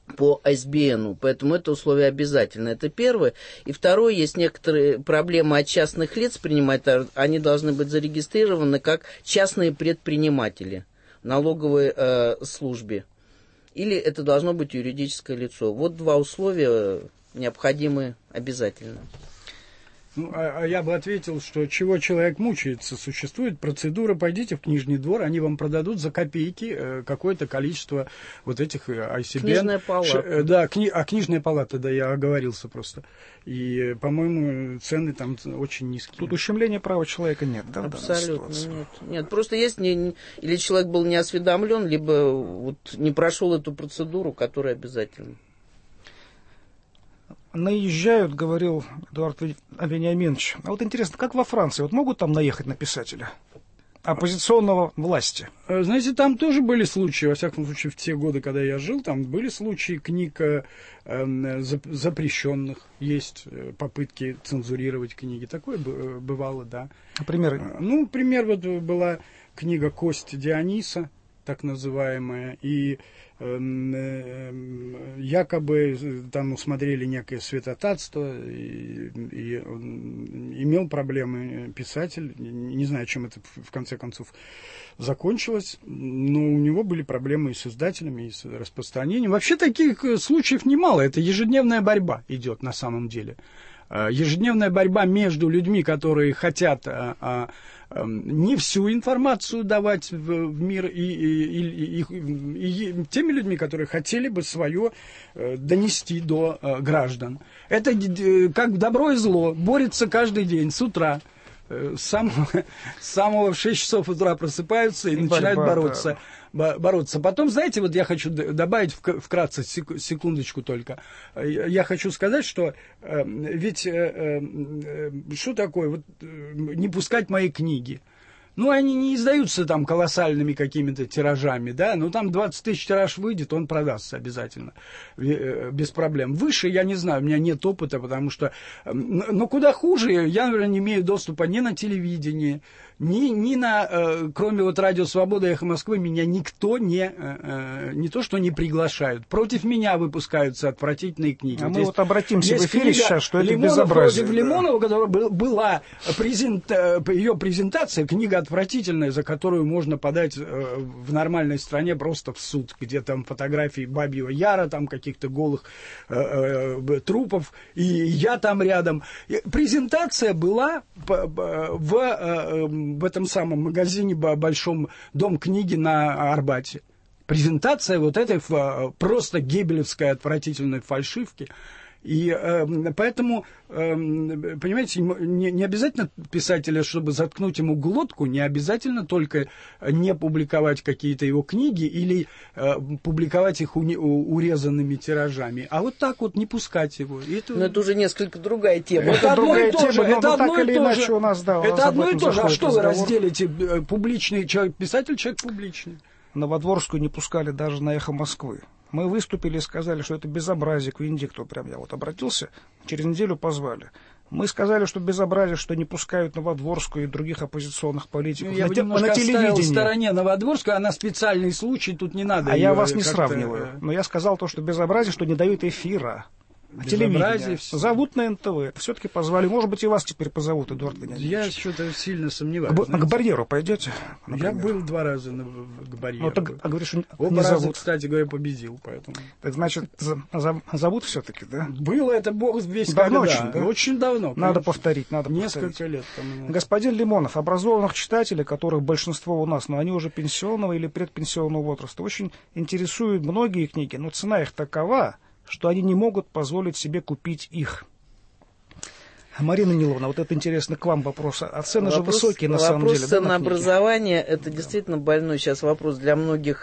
по ISBN, поэтому это условие обязательно. Это первое. И второе, есть некоторые проблемы от частных лиц принимать, они должны быть зарегистрированы как частные предприниматели в налоговой службе. Или это должно быть юридическое лицо. Вот два условия необходимы обязательно. Ну, а я бы ответил, что чего человек мучается, существует процедура, пойдите в книжный двор, они вам продадут за копейки какое-то количество вот этих ICBN. Книжная палата. Да, книжная палата, да, я оговорился просто. И, по-моему, цены там очень низкие. Тут ущемления права человека нет, да? Абсолютно нет. Нет, просто есть или человек был не осведомлен, либо вот не прошел эту процедуру, которая обязательна. Наезжают, говорил Эдуард Вениаминович. А вот интересно, как во Франции? Вот могут там наехать на писателя оппозиционного власти? Знаете, там тоже были случаи, во всяком случае, в те годы, когда я жил, там были случаи книг запрещенных, есть попытки цензурировать книги. Такое бывало, да. Например? Ну, например, вот была книга «Кость Диониса», так называемая, и якобы там усмотрели некое святотатство, и имел проблемы писатель, не знаю, чем это в конце концов закончилось, но у него были проблемы и с издателями, и с распространением. Вообще таких случаев немало, это ежедневная борьба идет на самом деле. Ежедневная борьба между людьми, которые хотят не всю информацию давать в мир, и теми людьми, которые хотели бы свое донести до граждан. Это как добро и зло, борется каждый день с утра. С самого в 6 часов утра просыпаются и начинают бороться. Потом, знаете, вот я хочу добавить вкратце, секундочку только. Я хочу сказать, что ведь что такое вот, не пускать мои книги? Ну, они не издаются там колоссальными какими-то тиражами, да, но там 20 тысяч тираж выйдет, он продастся обязательно, без проблем. Выше, я не знаю, у меня нет опыта, потому что, но куда хуже, я, наверное, не имею доступа ни на телевидении, ни на, кроме вот «Радио Свобода» и «Эхо Москвы», меня никто не то что не приглашают, против меня выпускаются отвратительные книги. А мы вот обратимся в эфире сейчас, что это безобразие. Против Лимонова, у которого была ее презентация, книга отвратительная, за которую можно подать в нормальной стране просто в суд, где там фотографии Бабьего Яра, там каких-то голых трупов, и я там рядом. Презентация была в этом самом магазине большом «Дом книги» на Арбате. Презентация вот этой просто геббелевской отвратительной фальшивки. И поэтому, понимаете, не обязательно писателя, чтобы заткнуть ему глотку, не обязательно только не публиковать какие-то его книги или публиковать их урезанными тиражами, а вот так вот не пускать его. Но это уже несколько другая тема. Это другая тема, это одно и то же. Это одно и то же. А что вы разделите? Публичный человек, писатель, человек публичный. Новодворскую не пускали даже на «Эхо Москвы». Мы выступили и сказали, что это безобразие, к Венедикту прям я вот обратился, через неделю позвали. Мы сказали, что безобразие, что не пускают Новодворскую и других оппозиционных политиков я на телевидении. Я в стороне Новодворскую, она специальный случай, тут не надо. А я вас не сравниваю. Но я сказал то, что безобразие, что не дают эфира. Телевидение. Зовут на НТВ. Все-таки позвали. Может быть, и вас теперь позовут, Эдуард Вениаминович. Я что-то сильно сомневаюсь. К барьеру пойдете? Например? Я был 2 раза к барьеру. Говоришь, оба раза, зовут. Кстати говоря, победил. Поэтому. Так значит, зовут все-таки, да? Было это бог весь давно когда. Очень, да? Очень давно. Надо повторить. Несколько лет. Господин Лимонов, образованных читателей, которых большинство у нас, но они уже пенсионного или предпенсионного возраста, очень интересуют многие книги, но цена их такова, что они не могут позволить себе купить их. Марина Ниловна, вот это интересно к вам вопрос. А цены же высокие на самом деле. Вопрос ценообразования, это действительно больной сейчас вопрос для многих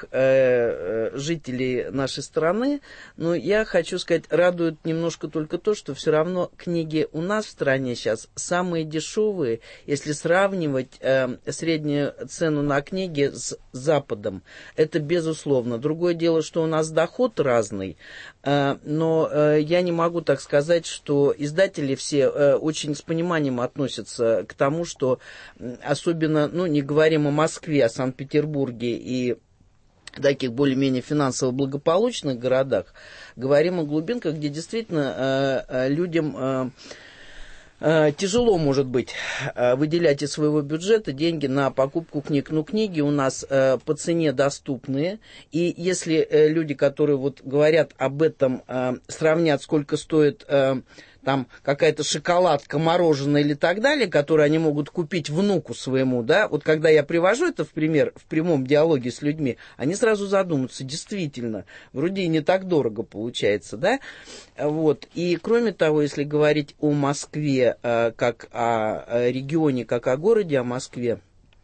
жителей нашей страны. Но я хочу сказать, радует немножко только то, что все равно книги у нас в стране сейчас самые дешевые, если сравнивать среднюю цену на книги с Западом. Это безусловно. Другое дело, что у нас доход разный, но я не могу так сказать, что издатели все очень с пониманием относятся к тому, что особенно, не говорим о Москве, о Санкт-Петербурге и таких более-менее финансово благополучных городах, говорим о глубинках, где действительно людям тяжело, может быть, выделять из своего бюджета деньги на покупку книг. Но книги у нас по цене доступные. И если люди, которые вот говорят об этом, сравнят, сколько стоит там какая-то шоколадка, мороженое или так далее, которые они могут купить внуку своему, да, вот когда я привожу это в пример, в прямом диалоге с людьми, они сразу задумаются, действительно, вроде и не так дорого получается, да, вот, и кроме того, если говорить о Москве, как о регионе, как о городе, о Москве,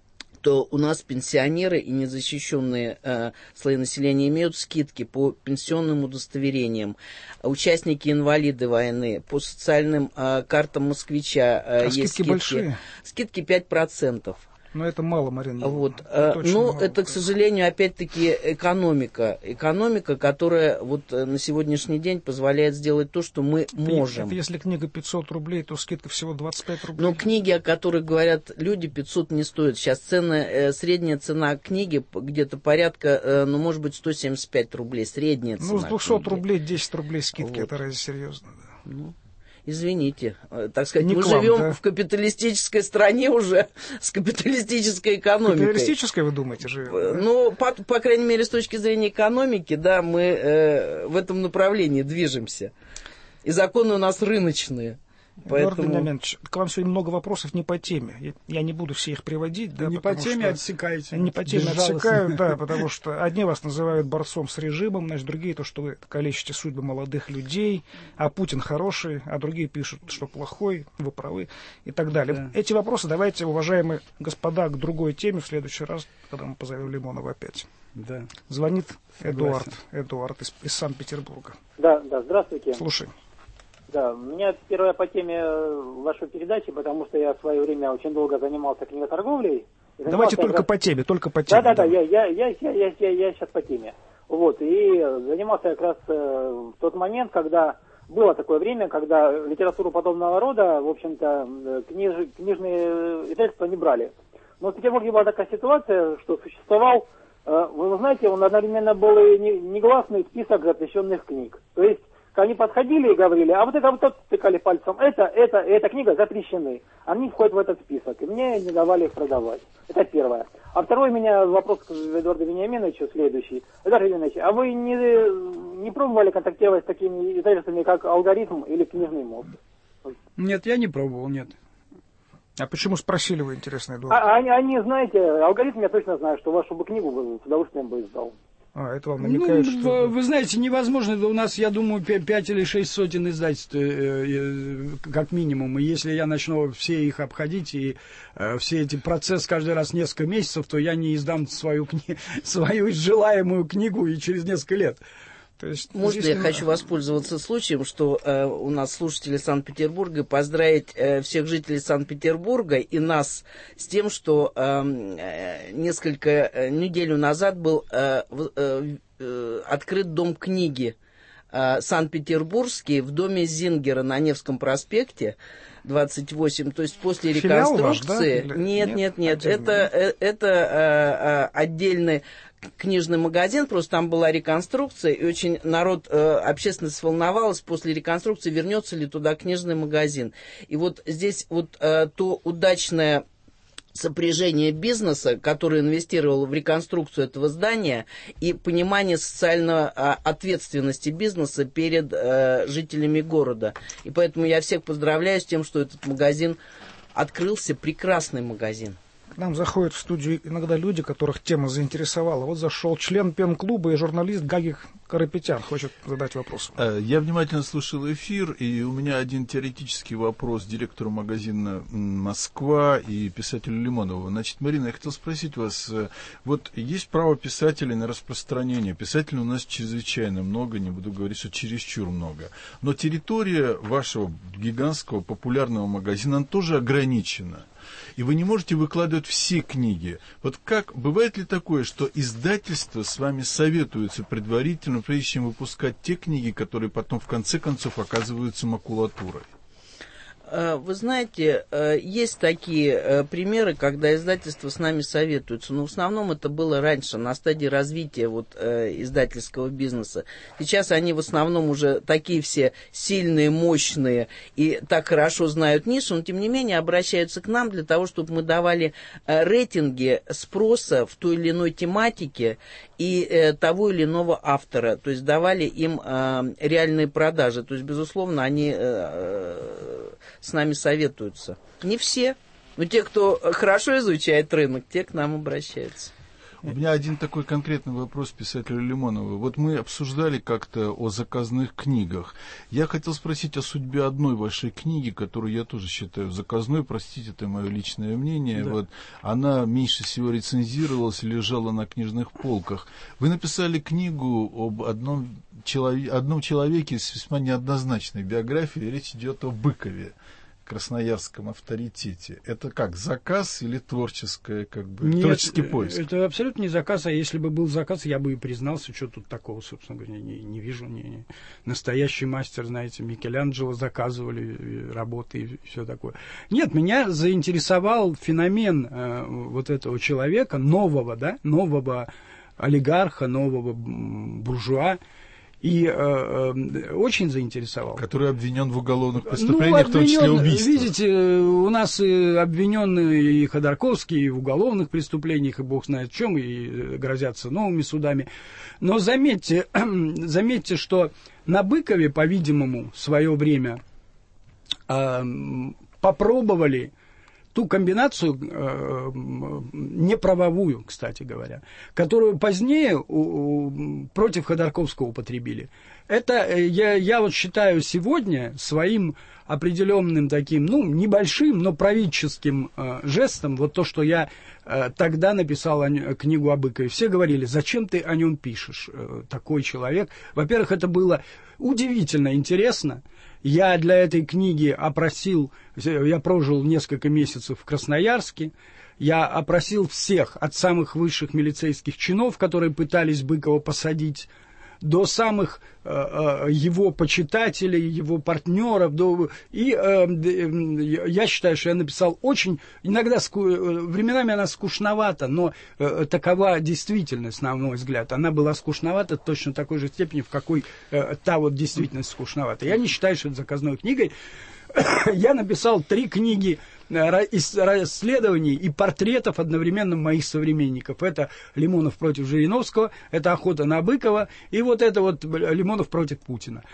то у нас пенсионеры и незащищенные слои населения имеют скидки по пенсионным удостоверениям. Участники инвалиды войны, по социальным картам москвича есть скидки. Большие? Скидки 5%. Но это мало, Марина. Вот. Но это, к сожалению, опять-таки экономика. Экономика, которая вот на сегодняшний день позволяет сделать то, что мы можем. Это если книга 500 рублей, то скидка всего 25 рублей. Но книги, о которых говорят люди, 500 не стоят. Сейчас средняя цена книги где-то порядка, ну, может быть, 175 рублей. Средняя цена. Ну, с 200 книги. Рублей 10 рублей скидки. Вот. Это разве серьезно? Да. Ну. Извините, так сказать, не мы живем в капиталистической стране уже с капиталистической экономикой. Капиталистической, вы думаете, живем? Ну, по крайней мере, с точки зрения экономики, да, мы в этом направлении движемся. И законы у нас рыночные. Поэтому... Вениаминович, к вам сегодня много вопросов не по теме. Я не буду все их приводить. Да, не по теме отсекаете. Не по теме отсекают, да, потому что одни вас называют борцом с режимом, значит, другие то, что вы калечите судьбы молодых людей, а Путин хороший, а другие пишут, что плохой, вы правы и так далее. Да. Эти вопросы давайте, уважаемые господа, к другой теме в следующий раз, когда мы позовем Лимонова опять. Да. Звонит Эдуард из Санкт-Петербурга. Да, здравствуйте. Слушай. Да, у меня первое по теме вашей передачи, потому что я в свое время очень долго занимался книготорговлей. Давайте только по теме, только по теме. Да, я сейчас по теме. Вот, и занимался как раз в тот момент, когда было такое время, когда литературу подобного рода, в общем-то, книжные издательства не брали. Но в Петербурге была такая ситуация, что существовал, вы знаете, он одновременно был и негласный список запрещенных книг. То есть они подходили и говорили, а вот это тыкали пальцем, эта книга запрещены. Они входят в этот список, и мне не давали их продавать. Это первое. А второй у меня вопрос к Эдуарду Вениаминовичу следующий. Эдуард Вениаминович, а вы не пробовали контактировать с такими издательствами, как «Алгоритм» или «Книжный мост»? Нет, я не пробовал, нет. А почему спросили вы, интересно, Эдуард? Они, знаете, «Алгоритм» я точно знаю, что вашу бы книгу с удовольствием бы издал. Это вам намекает, что... Вы знаете, невозможно, у нас, я думаю, 5 или 6 сотен издательств, как минимум, и если я начну все их обходить, и все эти процесс каждый раз несколько месяцев, то я не издам свою желаемую книгу и через несколько лет. То есть, можно я хочу воспользоваться случаем, что у нас слушатели Санкт-Петербурга, поздравить всех жителей Санкт-Петербурга и нас с тем, что несколько недель назад был открыт дом книги Санкт-Петербургский в доме Зингера на Невском проспекте 28, то есть после реконструкции. Ваш, да? Нет. Это отдельный книжный магазин, просто там была реконструкция, и очень общественность волновалась после реконструкции, вернется ли туда книжный магазин. И вот здесь вот то удачное сопряжение бизнеса, который инвестировал в реконструкцию этого здания, и понимание социальной ответственности бизнеса перед жителями города. И поэтому я всех поздравляю с тем, что этот магазин открылся, прекрасный магазин. К нам заходят в студию иногда люди, которых тема заинтересовала. Вот зашел член пен-клуба и журналист Гагик Карапетян. Хочет задать вопрос. Я внимательно слушал эфир, и у меня один теоретический вопрос директору магазина «Москва» и писателю Лимонову. Значит, Марина, я хотел спросить вас, вот есть право писателей на распространение. Писателей у нас чрезвычайно много, не буду говорить, что чересчур много. Но территория вашего гигантского популярного магазина, она тоже ограничена. И вы не можете выкладывать все книги. Вот как, бывает ли такое, что издательства с вами советуются предварительно, прежде чем выпускать те книги, которые потом в конце концов оказываются макулатурой? Вы знаете, есть такие примеры, когда издательства с нами советуются, но в основном это было раньше, на стадии развития издательского бизнеса. Сейчас они в основном уже такие все сильные, мощные и так хорошо знают нишу, но тем не менее обращаются к нам для того, чтобы мы давали рейтинги спроса в той или иной тематике и того или иного автора, то есть давали им реальные продажи. То есть, безусловно, они с нами советуются. Не все, но те, кто хорошо изучает рынок, те к нам обращаются. У меня один такой конкретный вопрос писателю Лимонову. Вот мы обсуждали как-то о заказных книгах. Я хотел спросить о судьбе одной вашей книги, которую я тоже считаю заказной. Простите, это мое личное мнение. Да. Вот, она меньше всего рецензировалась и лежала на книжных полках. Вы написали книгу об одном человеке с весьма неоднозначной биографией. Речь идет о Быкове, красноярском авторитете. Это как, заказ или творческий поиск? Это абсолютно не заказ, а если бы был заказ, я бы и признался, что тут такого, собственно говоря, не вижу. Настоящий мастер, знаете, Микеланджело заказывали работы и все такое. Нет, меня заинтересовал феномен вот этого человека, нового олигарха, нового буржуа, и очень заинтересовал. Который обвинен в уголовных преступлениях, в том числе убийствах. Видите, у нас и обвиненные и Ходорковский, и в уголовных преступлениях, и бог знает в чем, и грозятся новыми судами. Но заметьте, что на Быкове, по-видимому, в свое время попробовали ту комбинацию, неправовую, кстати говоря, которую позднее против Ходорковского употребили. Это я вот считаю сегодня своим определенным таким, небольшим, но правительским жестом, вот то, что я тогда написал книгу о Быкове. Все говорили, зачем ты о нем пишешь, такой человек. Во-первых, это было удивительно интересно. Я для этой книги я прожил несколько месяцев в Красноярске, я опросил всех, от самых высших милицейских чинов, которые пытались Быкова посадить, до самых его почитателей, его партнеров. Я считаю, что я написал очень... Иногда, временами она скучновата, но такова действительность, на мой взгляд. Она была скучновата в точно такой же степени, в какой та вот действительность скучновата. Я не считаю, что это заказной книгой. Я написал 3 книги расследований и портретов одновременно моих современников. Это Лимонов против Жириновского, это охота на Быкова, и вот это вот Лимонов против Путина.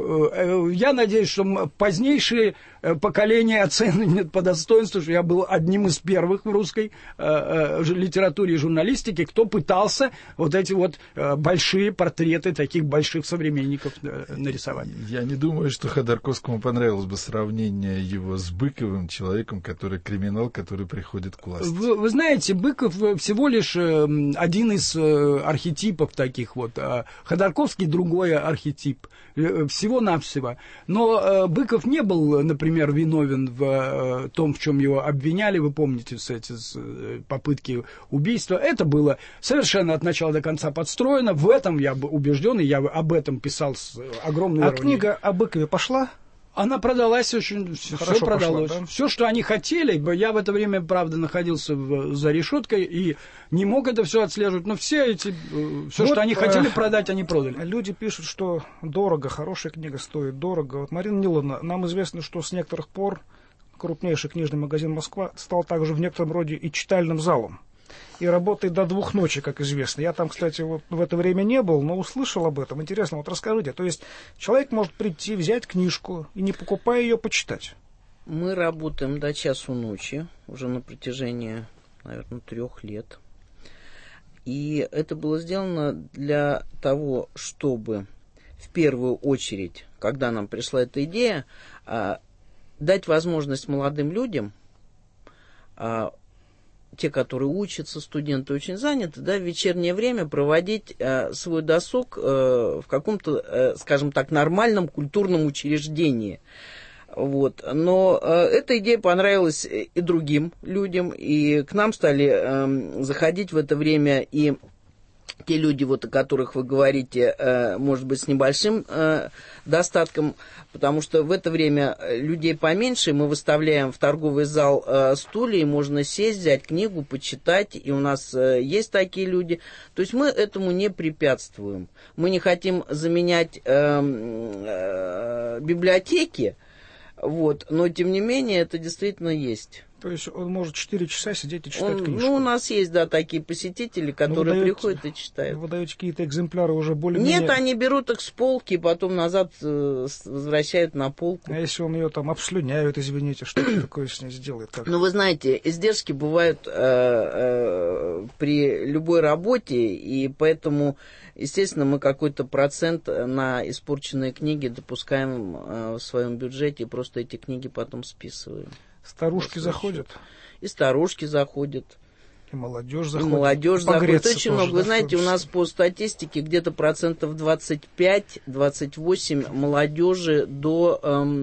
Я надеюсь, что позднейшие поколения оценят по достоинству, что я был одним из первых в русской литературе и журналистике, кто пытался вот эти вот большие портреты таких больших современников нарисовать. Я не думаю, что Ходорковскому понравилось бы сравнение его с Быковым, человеком, который криминал, который приходит к власти. Вы знаете, Быков всего лишь один из архетипов таких вот. Ходорковский другой архетип. Всего-навсего. Но Быков не был, например, виновен в том, в чем его обвиняли. Вы помните эти попытки убийства. Это было совершенно от начала до конца подстроено. В этом я убежден, и я об этом писал с огромной иронией. Книга о Быкове пошла? Она продалась очень, все продалось. Пошла, да? Все, что они хотели, я в это время, правда, находился за решеткой и не мог это все отслеживать, но все, что они хотели продать, они продали. Люди пишут, что дорого, хорошая книга стоит дорого. Вот, Марина Ниловна, нам известно, что с некоторых пор крупнейший книжный магазин «Москва» стал также в некотором роде и читальным залом. И работает до 2 ночи, как известно. Я там, кстати, вот в это время не был, но услышал об этом. Интересно, вот расскажите. То есть человек может прийти, взять книжку и, не покупая ее, почитать? Мы работаем до часу ночи, уже на протяжении, наверное, 3 лет. И это было сделано для того, чтобы в первую очередь, когда нам пришла эта идея, дать возможность молодым людям, те, которые учатся, студенты очень заняты, в вечернее время проводить свой досуг в каком-то, скажем так, нормальном культурном учреждении. Вот. Но эта идея понравилась и другим людям, и к нам стали заходить в это время и те люди, вот, о которых вы говорите, может быть, с небольшим достатком, потому что в это время людей поменьше, мы выставляем в торговый зал стулья, и можно сесть, взять книгу, почитать, и у нас есть такие люди. То есть мы этому не препятствуем. Мы не хотим заменять библиотеки, вот, но, тем не менее, это действительно есть. То есть он может 4 часа сидеть и читать книжку? Ну, у нас есть, да, такие посетители, которые приходят и читают. Вы даете какие-то экземпляры уже более-менее... Нет, они берут их с полки, потом назад возвращают на полку. А если он ее там обслюняют, извините, что такое с ней сделает? Как? Ну, вы знаете, издержки бывают при любой работе, и поэтому, естественно, мы какой-то процент на испорченные книги допускаем в своем бюджете, и просто эти книги потом списываем. Старушки заходят? И старушки заходят. И молодежь заходит. И молодежь заходит. Очень много. Вы знаете, у нас по статистике где-то 25-28% молодежи до,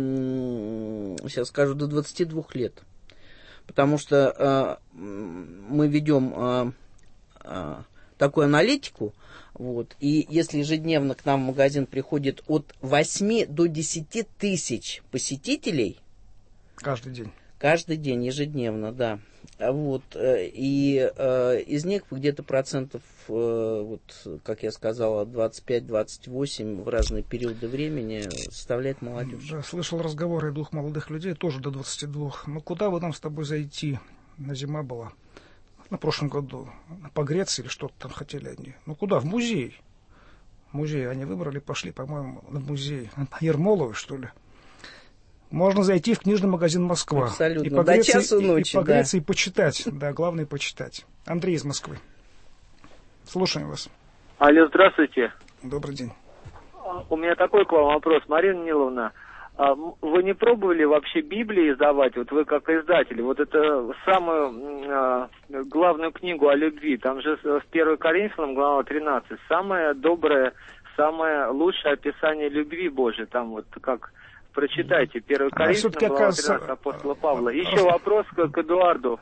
сейчас скажу, до 22 лет. Потому что мы ведем такую аналитику, вот, и если ежедневно к нам в магазин приходит от 8 до 10 тысяч посетителей... Каждый день. Каждый день, ежедневно, да. Вот, и из них где-то процентов, вот, как я сказала, 25-28 в разные периоды времени составляет молодежь. Да, слышал разговоры двух молодых людей, тоже до 22. Ну, куда бы нам с тобой зайти? На зима была. На прошлом году. Погреться или что-то там хотели они. Ну, куда? В музей. Музей они выбрали, пошли, по-моему, на музей. На Ермоловой, что ли. Можно зайти в книжный магазин «Москва». Абсолютно. И погреться, до часу ночи, и погреться, и почитать. Да, главное почитать. Андрей из Москвы. Слушаем вас. Алло, здравствуйте. Добрый день. У меня такой к вам вопрос. Марина Ниловна, вы не пробовали вообще Библии издавать? Вот вы как издатель. Вот это самую главную книгу о любви. Там же в 1 Коринфянам, глава 13, самое доброе, самое лучшее описание любви Божией. Там вот как... Прочитайте 1 Коринфянам, глава 13 апостола Павла. Еще вопрос к Эдуарду.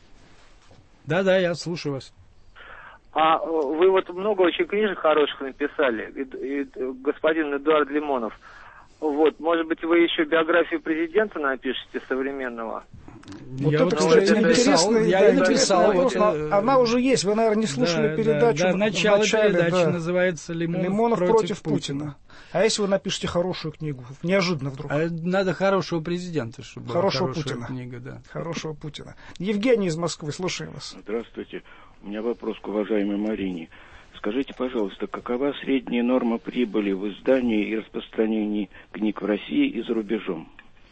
Да, я слушаю вас. А вы вот много очень книжек хороших написали, господин Эдуард Лимонов. Вот, может быть, вы еще биографию президента напишете современного? Вот я это, кстати, интересно. Я написал. Вот, она уже есть, вы, наверное, не слушали передачу. Да, начало передачи называется «Лимонов против Путина». А если вы напишете хорошую книгу, неожиданно вдруг? Надо хорошего президента, чтобы хорошего была хорошая Путина. Книга, да. Хорошего Путина. Евгений из Москвы, слушаем вас. Здравствуйте. У меня вопрос к уважаемой Марине. Скажите, пожалуйста, какова средняя норма прибыли в издании и распространении книг в России и за рубежом?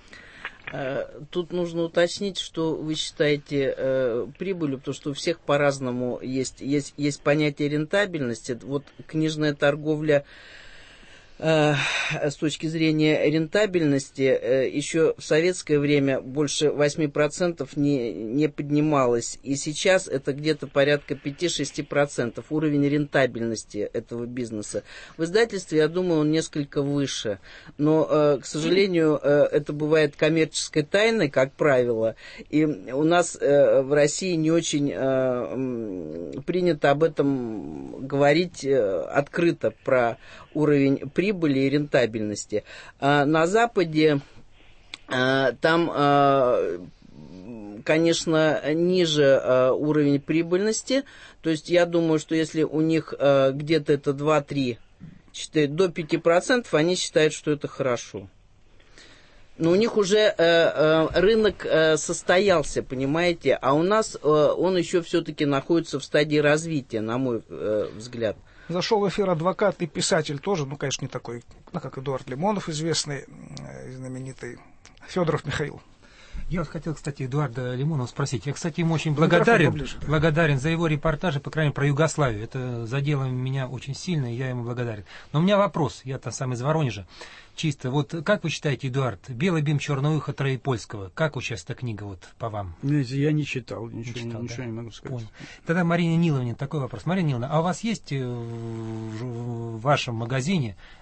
Тут нужно уточнить, что вы считаете прибылью, потому что у всех по-разному есть понятие рентабельности. Вот книжная торговля с точки зрения рентабельности еще в советское время больше 8% не поднималось. И сейчас это где-то порядка 5-6% уровень рентабельности этого бизнеса. В издательстве, я думаю, он несколько выше. Но, к сожалению, это бывает коммерческой тайной, как правило. И у нас в России не очень принято об этом говорить открыто, про уровень прибыли и рентабельности. На Западе там, конечно, ниже уровень прибыльности. То есть я думаю, что если у них где-то это 2-3, до 5%, они считают, что это хорошо. Но у них уже рынок состоялся, понимаете, а у нас он еще все-таки находится в стадии развития, на мой взгляд. Зашел в эфир адвокат и писатель тоже, ну, конечно, не такой, как Эдуард Лимонов, известный, знаменитый, Федоров Михаил. Я вот хотел, кстати, Эдуарда Лимонова спросить. Я, кстати, ему очень благодарен за его репортажи, по крайней мере, про Югославию. Это задело меня очень сильно, и я ему благодарен. Но у меня вопрос, я-то сам из Воронежа. Чисто, вот как вы считаете, Эдуард, «Белый бим, черное ухо» Троепольского, как вот сейчас эта книга вот по вам? Я не читал, ничего не могу сказать. Понял. Тогда Марине Ниловне такой вопрос. Марина Ниловна, а у вас есть в вашем магазине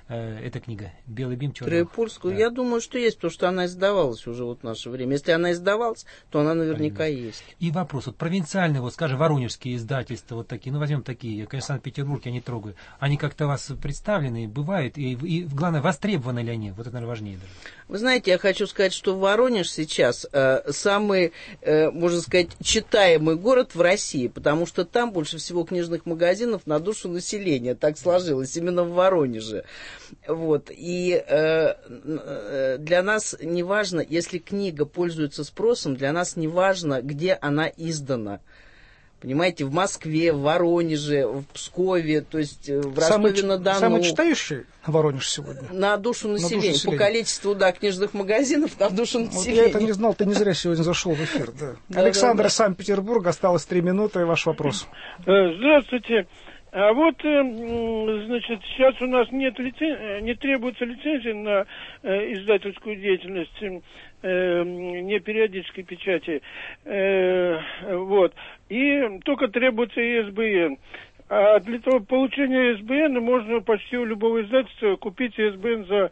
эта книга «Белый бим, черный». Троепольскую, да. Я думаю, что есть, потому что она издавалась уже вот в наше время. Если она издавалась, то она наверняка есть. И вопрос, вот провинциальные, вот скажем, воронежские издательства, вот такие, ну возьмем такие, конечно, Санкт-Петербург я не трогаю, они как-то у вас представлены, бывают, и главное, востребованы ли они, вот это, наверное, важнее даже. Вы знаете, я хочу сказать, что Воронеж сейчас самый, можно сказать, читаемый город в России, потому что там больше всего книжных магазинов на душу населения, так сложилось, именно в Воронеже. Вот. И для нас не важно, если книга пользуется спросом, для нас не важно, где она издана. Понимаете, в Москве, в Воронеже, в Пскове, то есть в Ростове-на-Дону. Самый читающий Воронеж сегодня? На душу населения. По количеству, да, книжных магазинов на душу населения. Вот я это не знал, ты не зря сегодня зашел в эфир. Да. Александр из Санкт-Петербурга, осталось 3 минуты, и ваш вопрос. Здравствуйте. А вот, значит, сейчас у нас не требуется лицензии на издательскую деятельность не периодической печати. Вот. И только требуется ИСБН. А для того получения ИСБН можно почти у любого издательства купить ИСБН за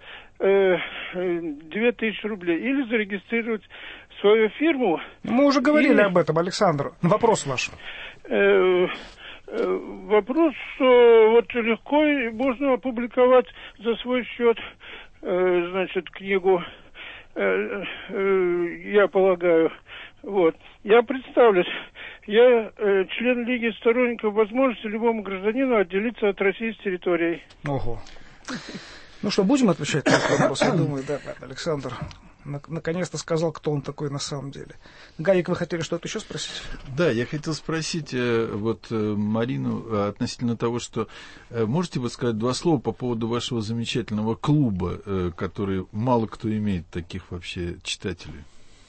2000 рублей или зарегистрировать свою фирму. Мы уже говорили об этом, Александр. Вопрос ваш. Вопрос, что вот легко можно опубликовать за свой счет, значит, книгу, я полагаю. Вот. Я представлюсь. Я член Лиги сторонников возможности любому гражданину отделиться от России с территорией. Ого. Ну что, будем отвечать на этот вопрос? Я думаю, да, Александр наконец-то сказал, кто он такой на самом деле. Гарик, вы хотели что-то еще спросить? Да, я хотел спросить вот Марину относительно того, что можете вы сказать 2 слова по поводу вашего замечательного клуба, который мало кто имеет таких вообще читателей?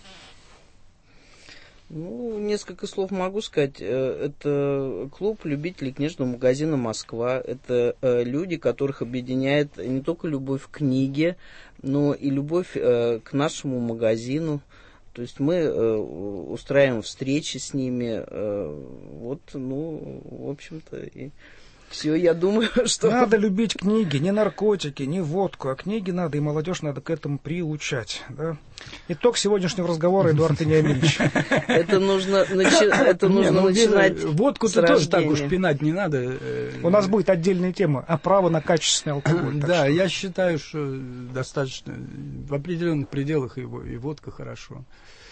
Ну, несколько слов могу сказать. Это клуб любителей книжного магазина «Москва». Это люди, которых объединяет не только любовь к книге, но и любовь к нашему магазину. То есть мы устраиваем встречи с ними. Вот, ну, в общем-то, и все, я думаю, что... Надо любить книги, не наркотики, не водку, а книги надо, и молодежь надо к этому приучать. Да? Итог сегодняшнего разговора, Эдуард Вениаминович. Это нужно начинать. Водку-то тоже так уж пинать не надо. У нас будет отдельная тема о право на качественный алкоголь. Да, я считаю, что достаточно в определенных пределах и водка хорошо.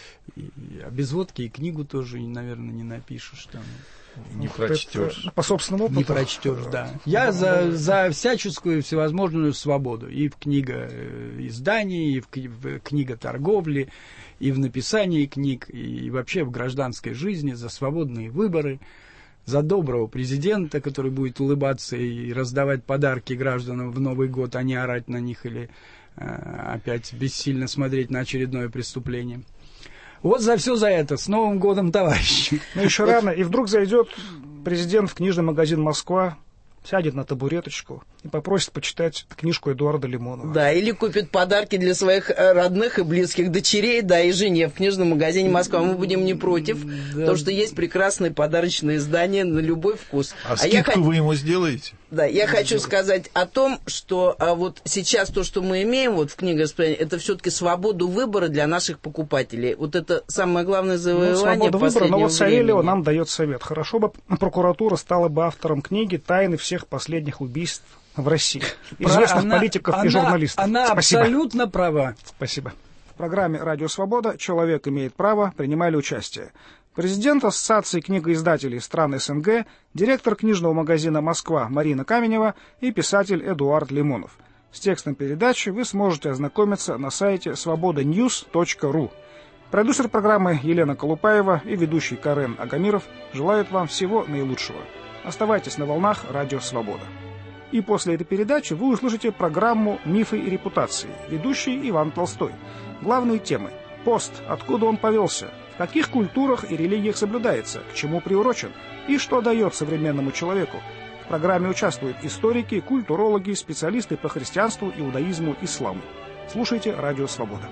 А без водки и книгу тоже, наверное, не напишешь там. Не прочтешь. По собственному опыту. Не прочтешь, да. Я за всяческую всевозможную свободу. И в книгоиздании, и в книготорговле, и в написании книг, и вообще в гражданской жизни, за свободные выборы, за доброго президента, который будет улыбаться и раздавать подарки гражданам в Новый год, а не орать на них или опять бессильно смотреть на очередное преступление. Вот за все за это. С Новым годом, товарищи. Ну, еще рано. И вдруг зайдет президент в книжный магазин «Москва», сядет на табуреточку и попросит почитать книжку Эдуарда Лимонова. Да, или купит подарки для своих родных и близких дочерей, да, и жене в книжном магазине «Москва». Мы будем не против, да. Потому что есть прекрасные подарочные издания на любой вкус. А скидку вы ему сделаете? Да, я хочу сказать о том, что вот сейчас то, что мы имеем вот в книгораспространении, это все-таки свободу выбора для наших покупателей. Вот это самое главное завоевание свобода выбора, но вот Савельева времени. нам дает совет. Хорошо бы прокуратура стала бы автором книги «Тайны всех последних убийств в России». Известных политиков и журналистов. Она Спасибо. абсолютно права. Спасибо. В программе «Радио Свобода» «Человек имеет право» принимали участие президент Ассоциации книгоиздателей стран СНГ, директор книжного магазина «Москва» Марина Каменева и писатель Эдуард Лимонов. С текстом передачи вы сможете ознакомиться на сайте svobodanews.ru. Продюсер программы Елена Колупаева и ведущий Карен Агамиров желают вам всего наилучшего. Оставайтесь на волнах «Радио Свобода». И после этой передачи вы услышите программу «Мифы и репутации». Ведущий Иван Толстой. Главные темы. Пост. Откуда он повелся? В каких культурах и религиях соблюдается? К чему приурочен? И что дает современному человеку? В программе участвуют историки, культурологи, специалисты по христианству, иудаизму, исламу. Слушайте «Радио Свобода».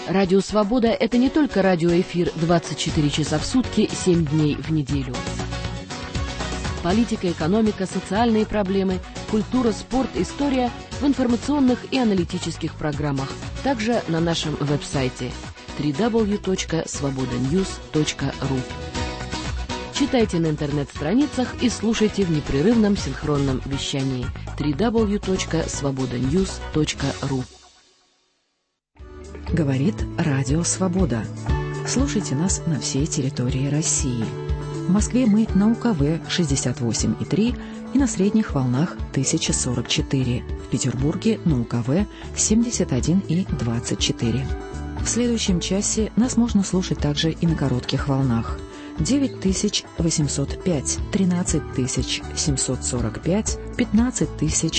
Радио «Свобода» — это не только радиоэфир 24 часа в сутки, 7 дней в неделю. Политика, экономика, социальные проблемы, культура, спорт, история в информационных и аналитических программах. Также на нашем веб-сайте www.svobodanews.ru. Читайте на интернет-страницах и слушайте в непрерывном синхронном вещании www.svobodanews.ru. Говорит Радио Свобода. Слушайте нас на всей территории России. В Москве мы на УКВ 68,3 и на средних волнах 1044. В Петербурге на УКВ 71,24. В следующем часе нас можно слушать также и на коротких волнах. 9805, 13745, 15000,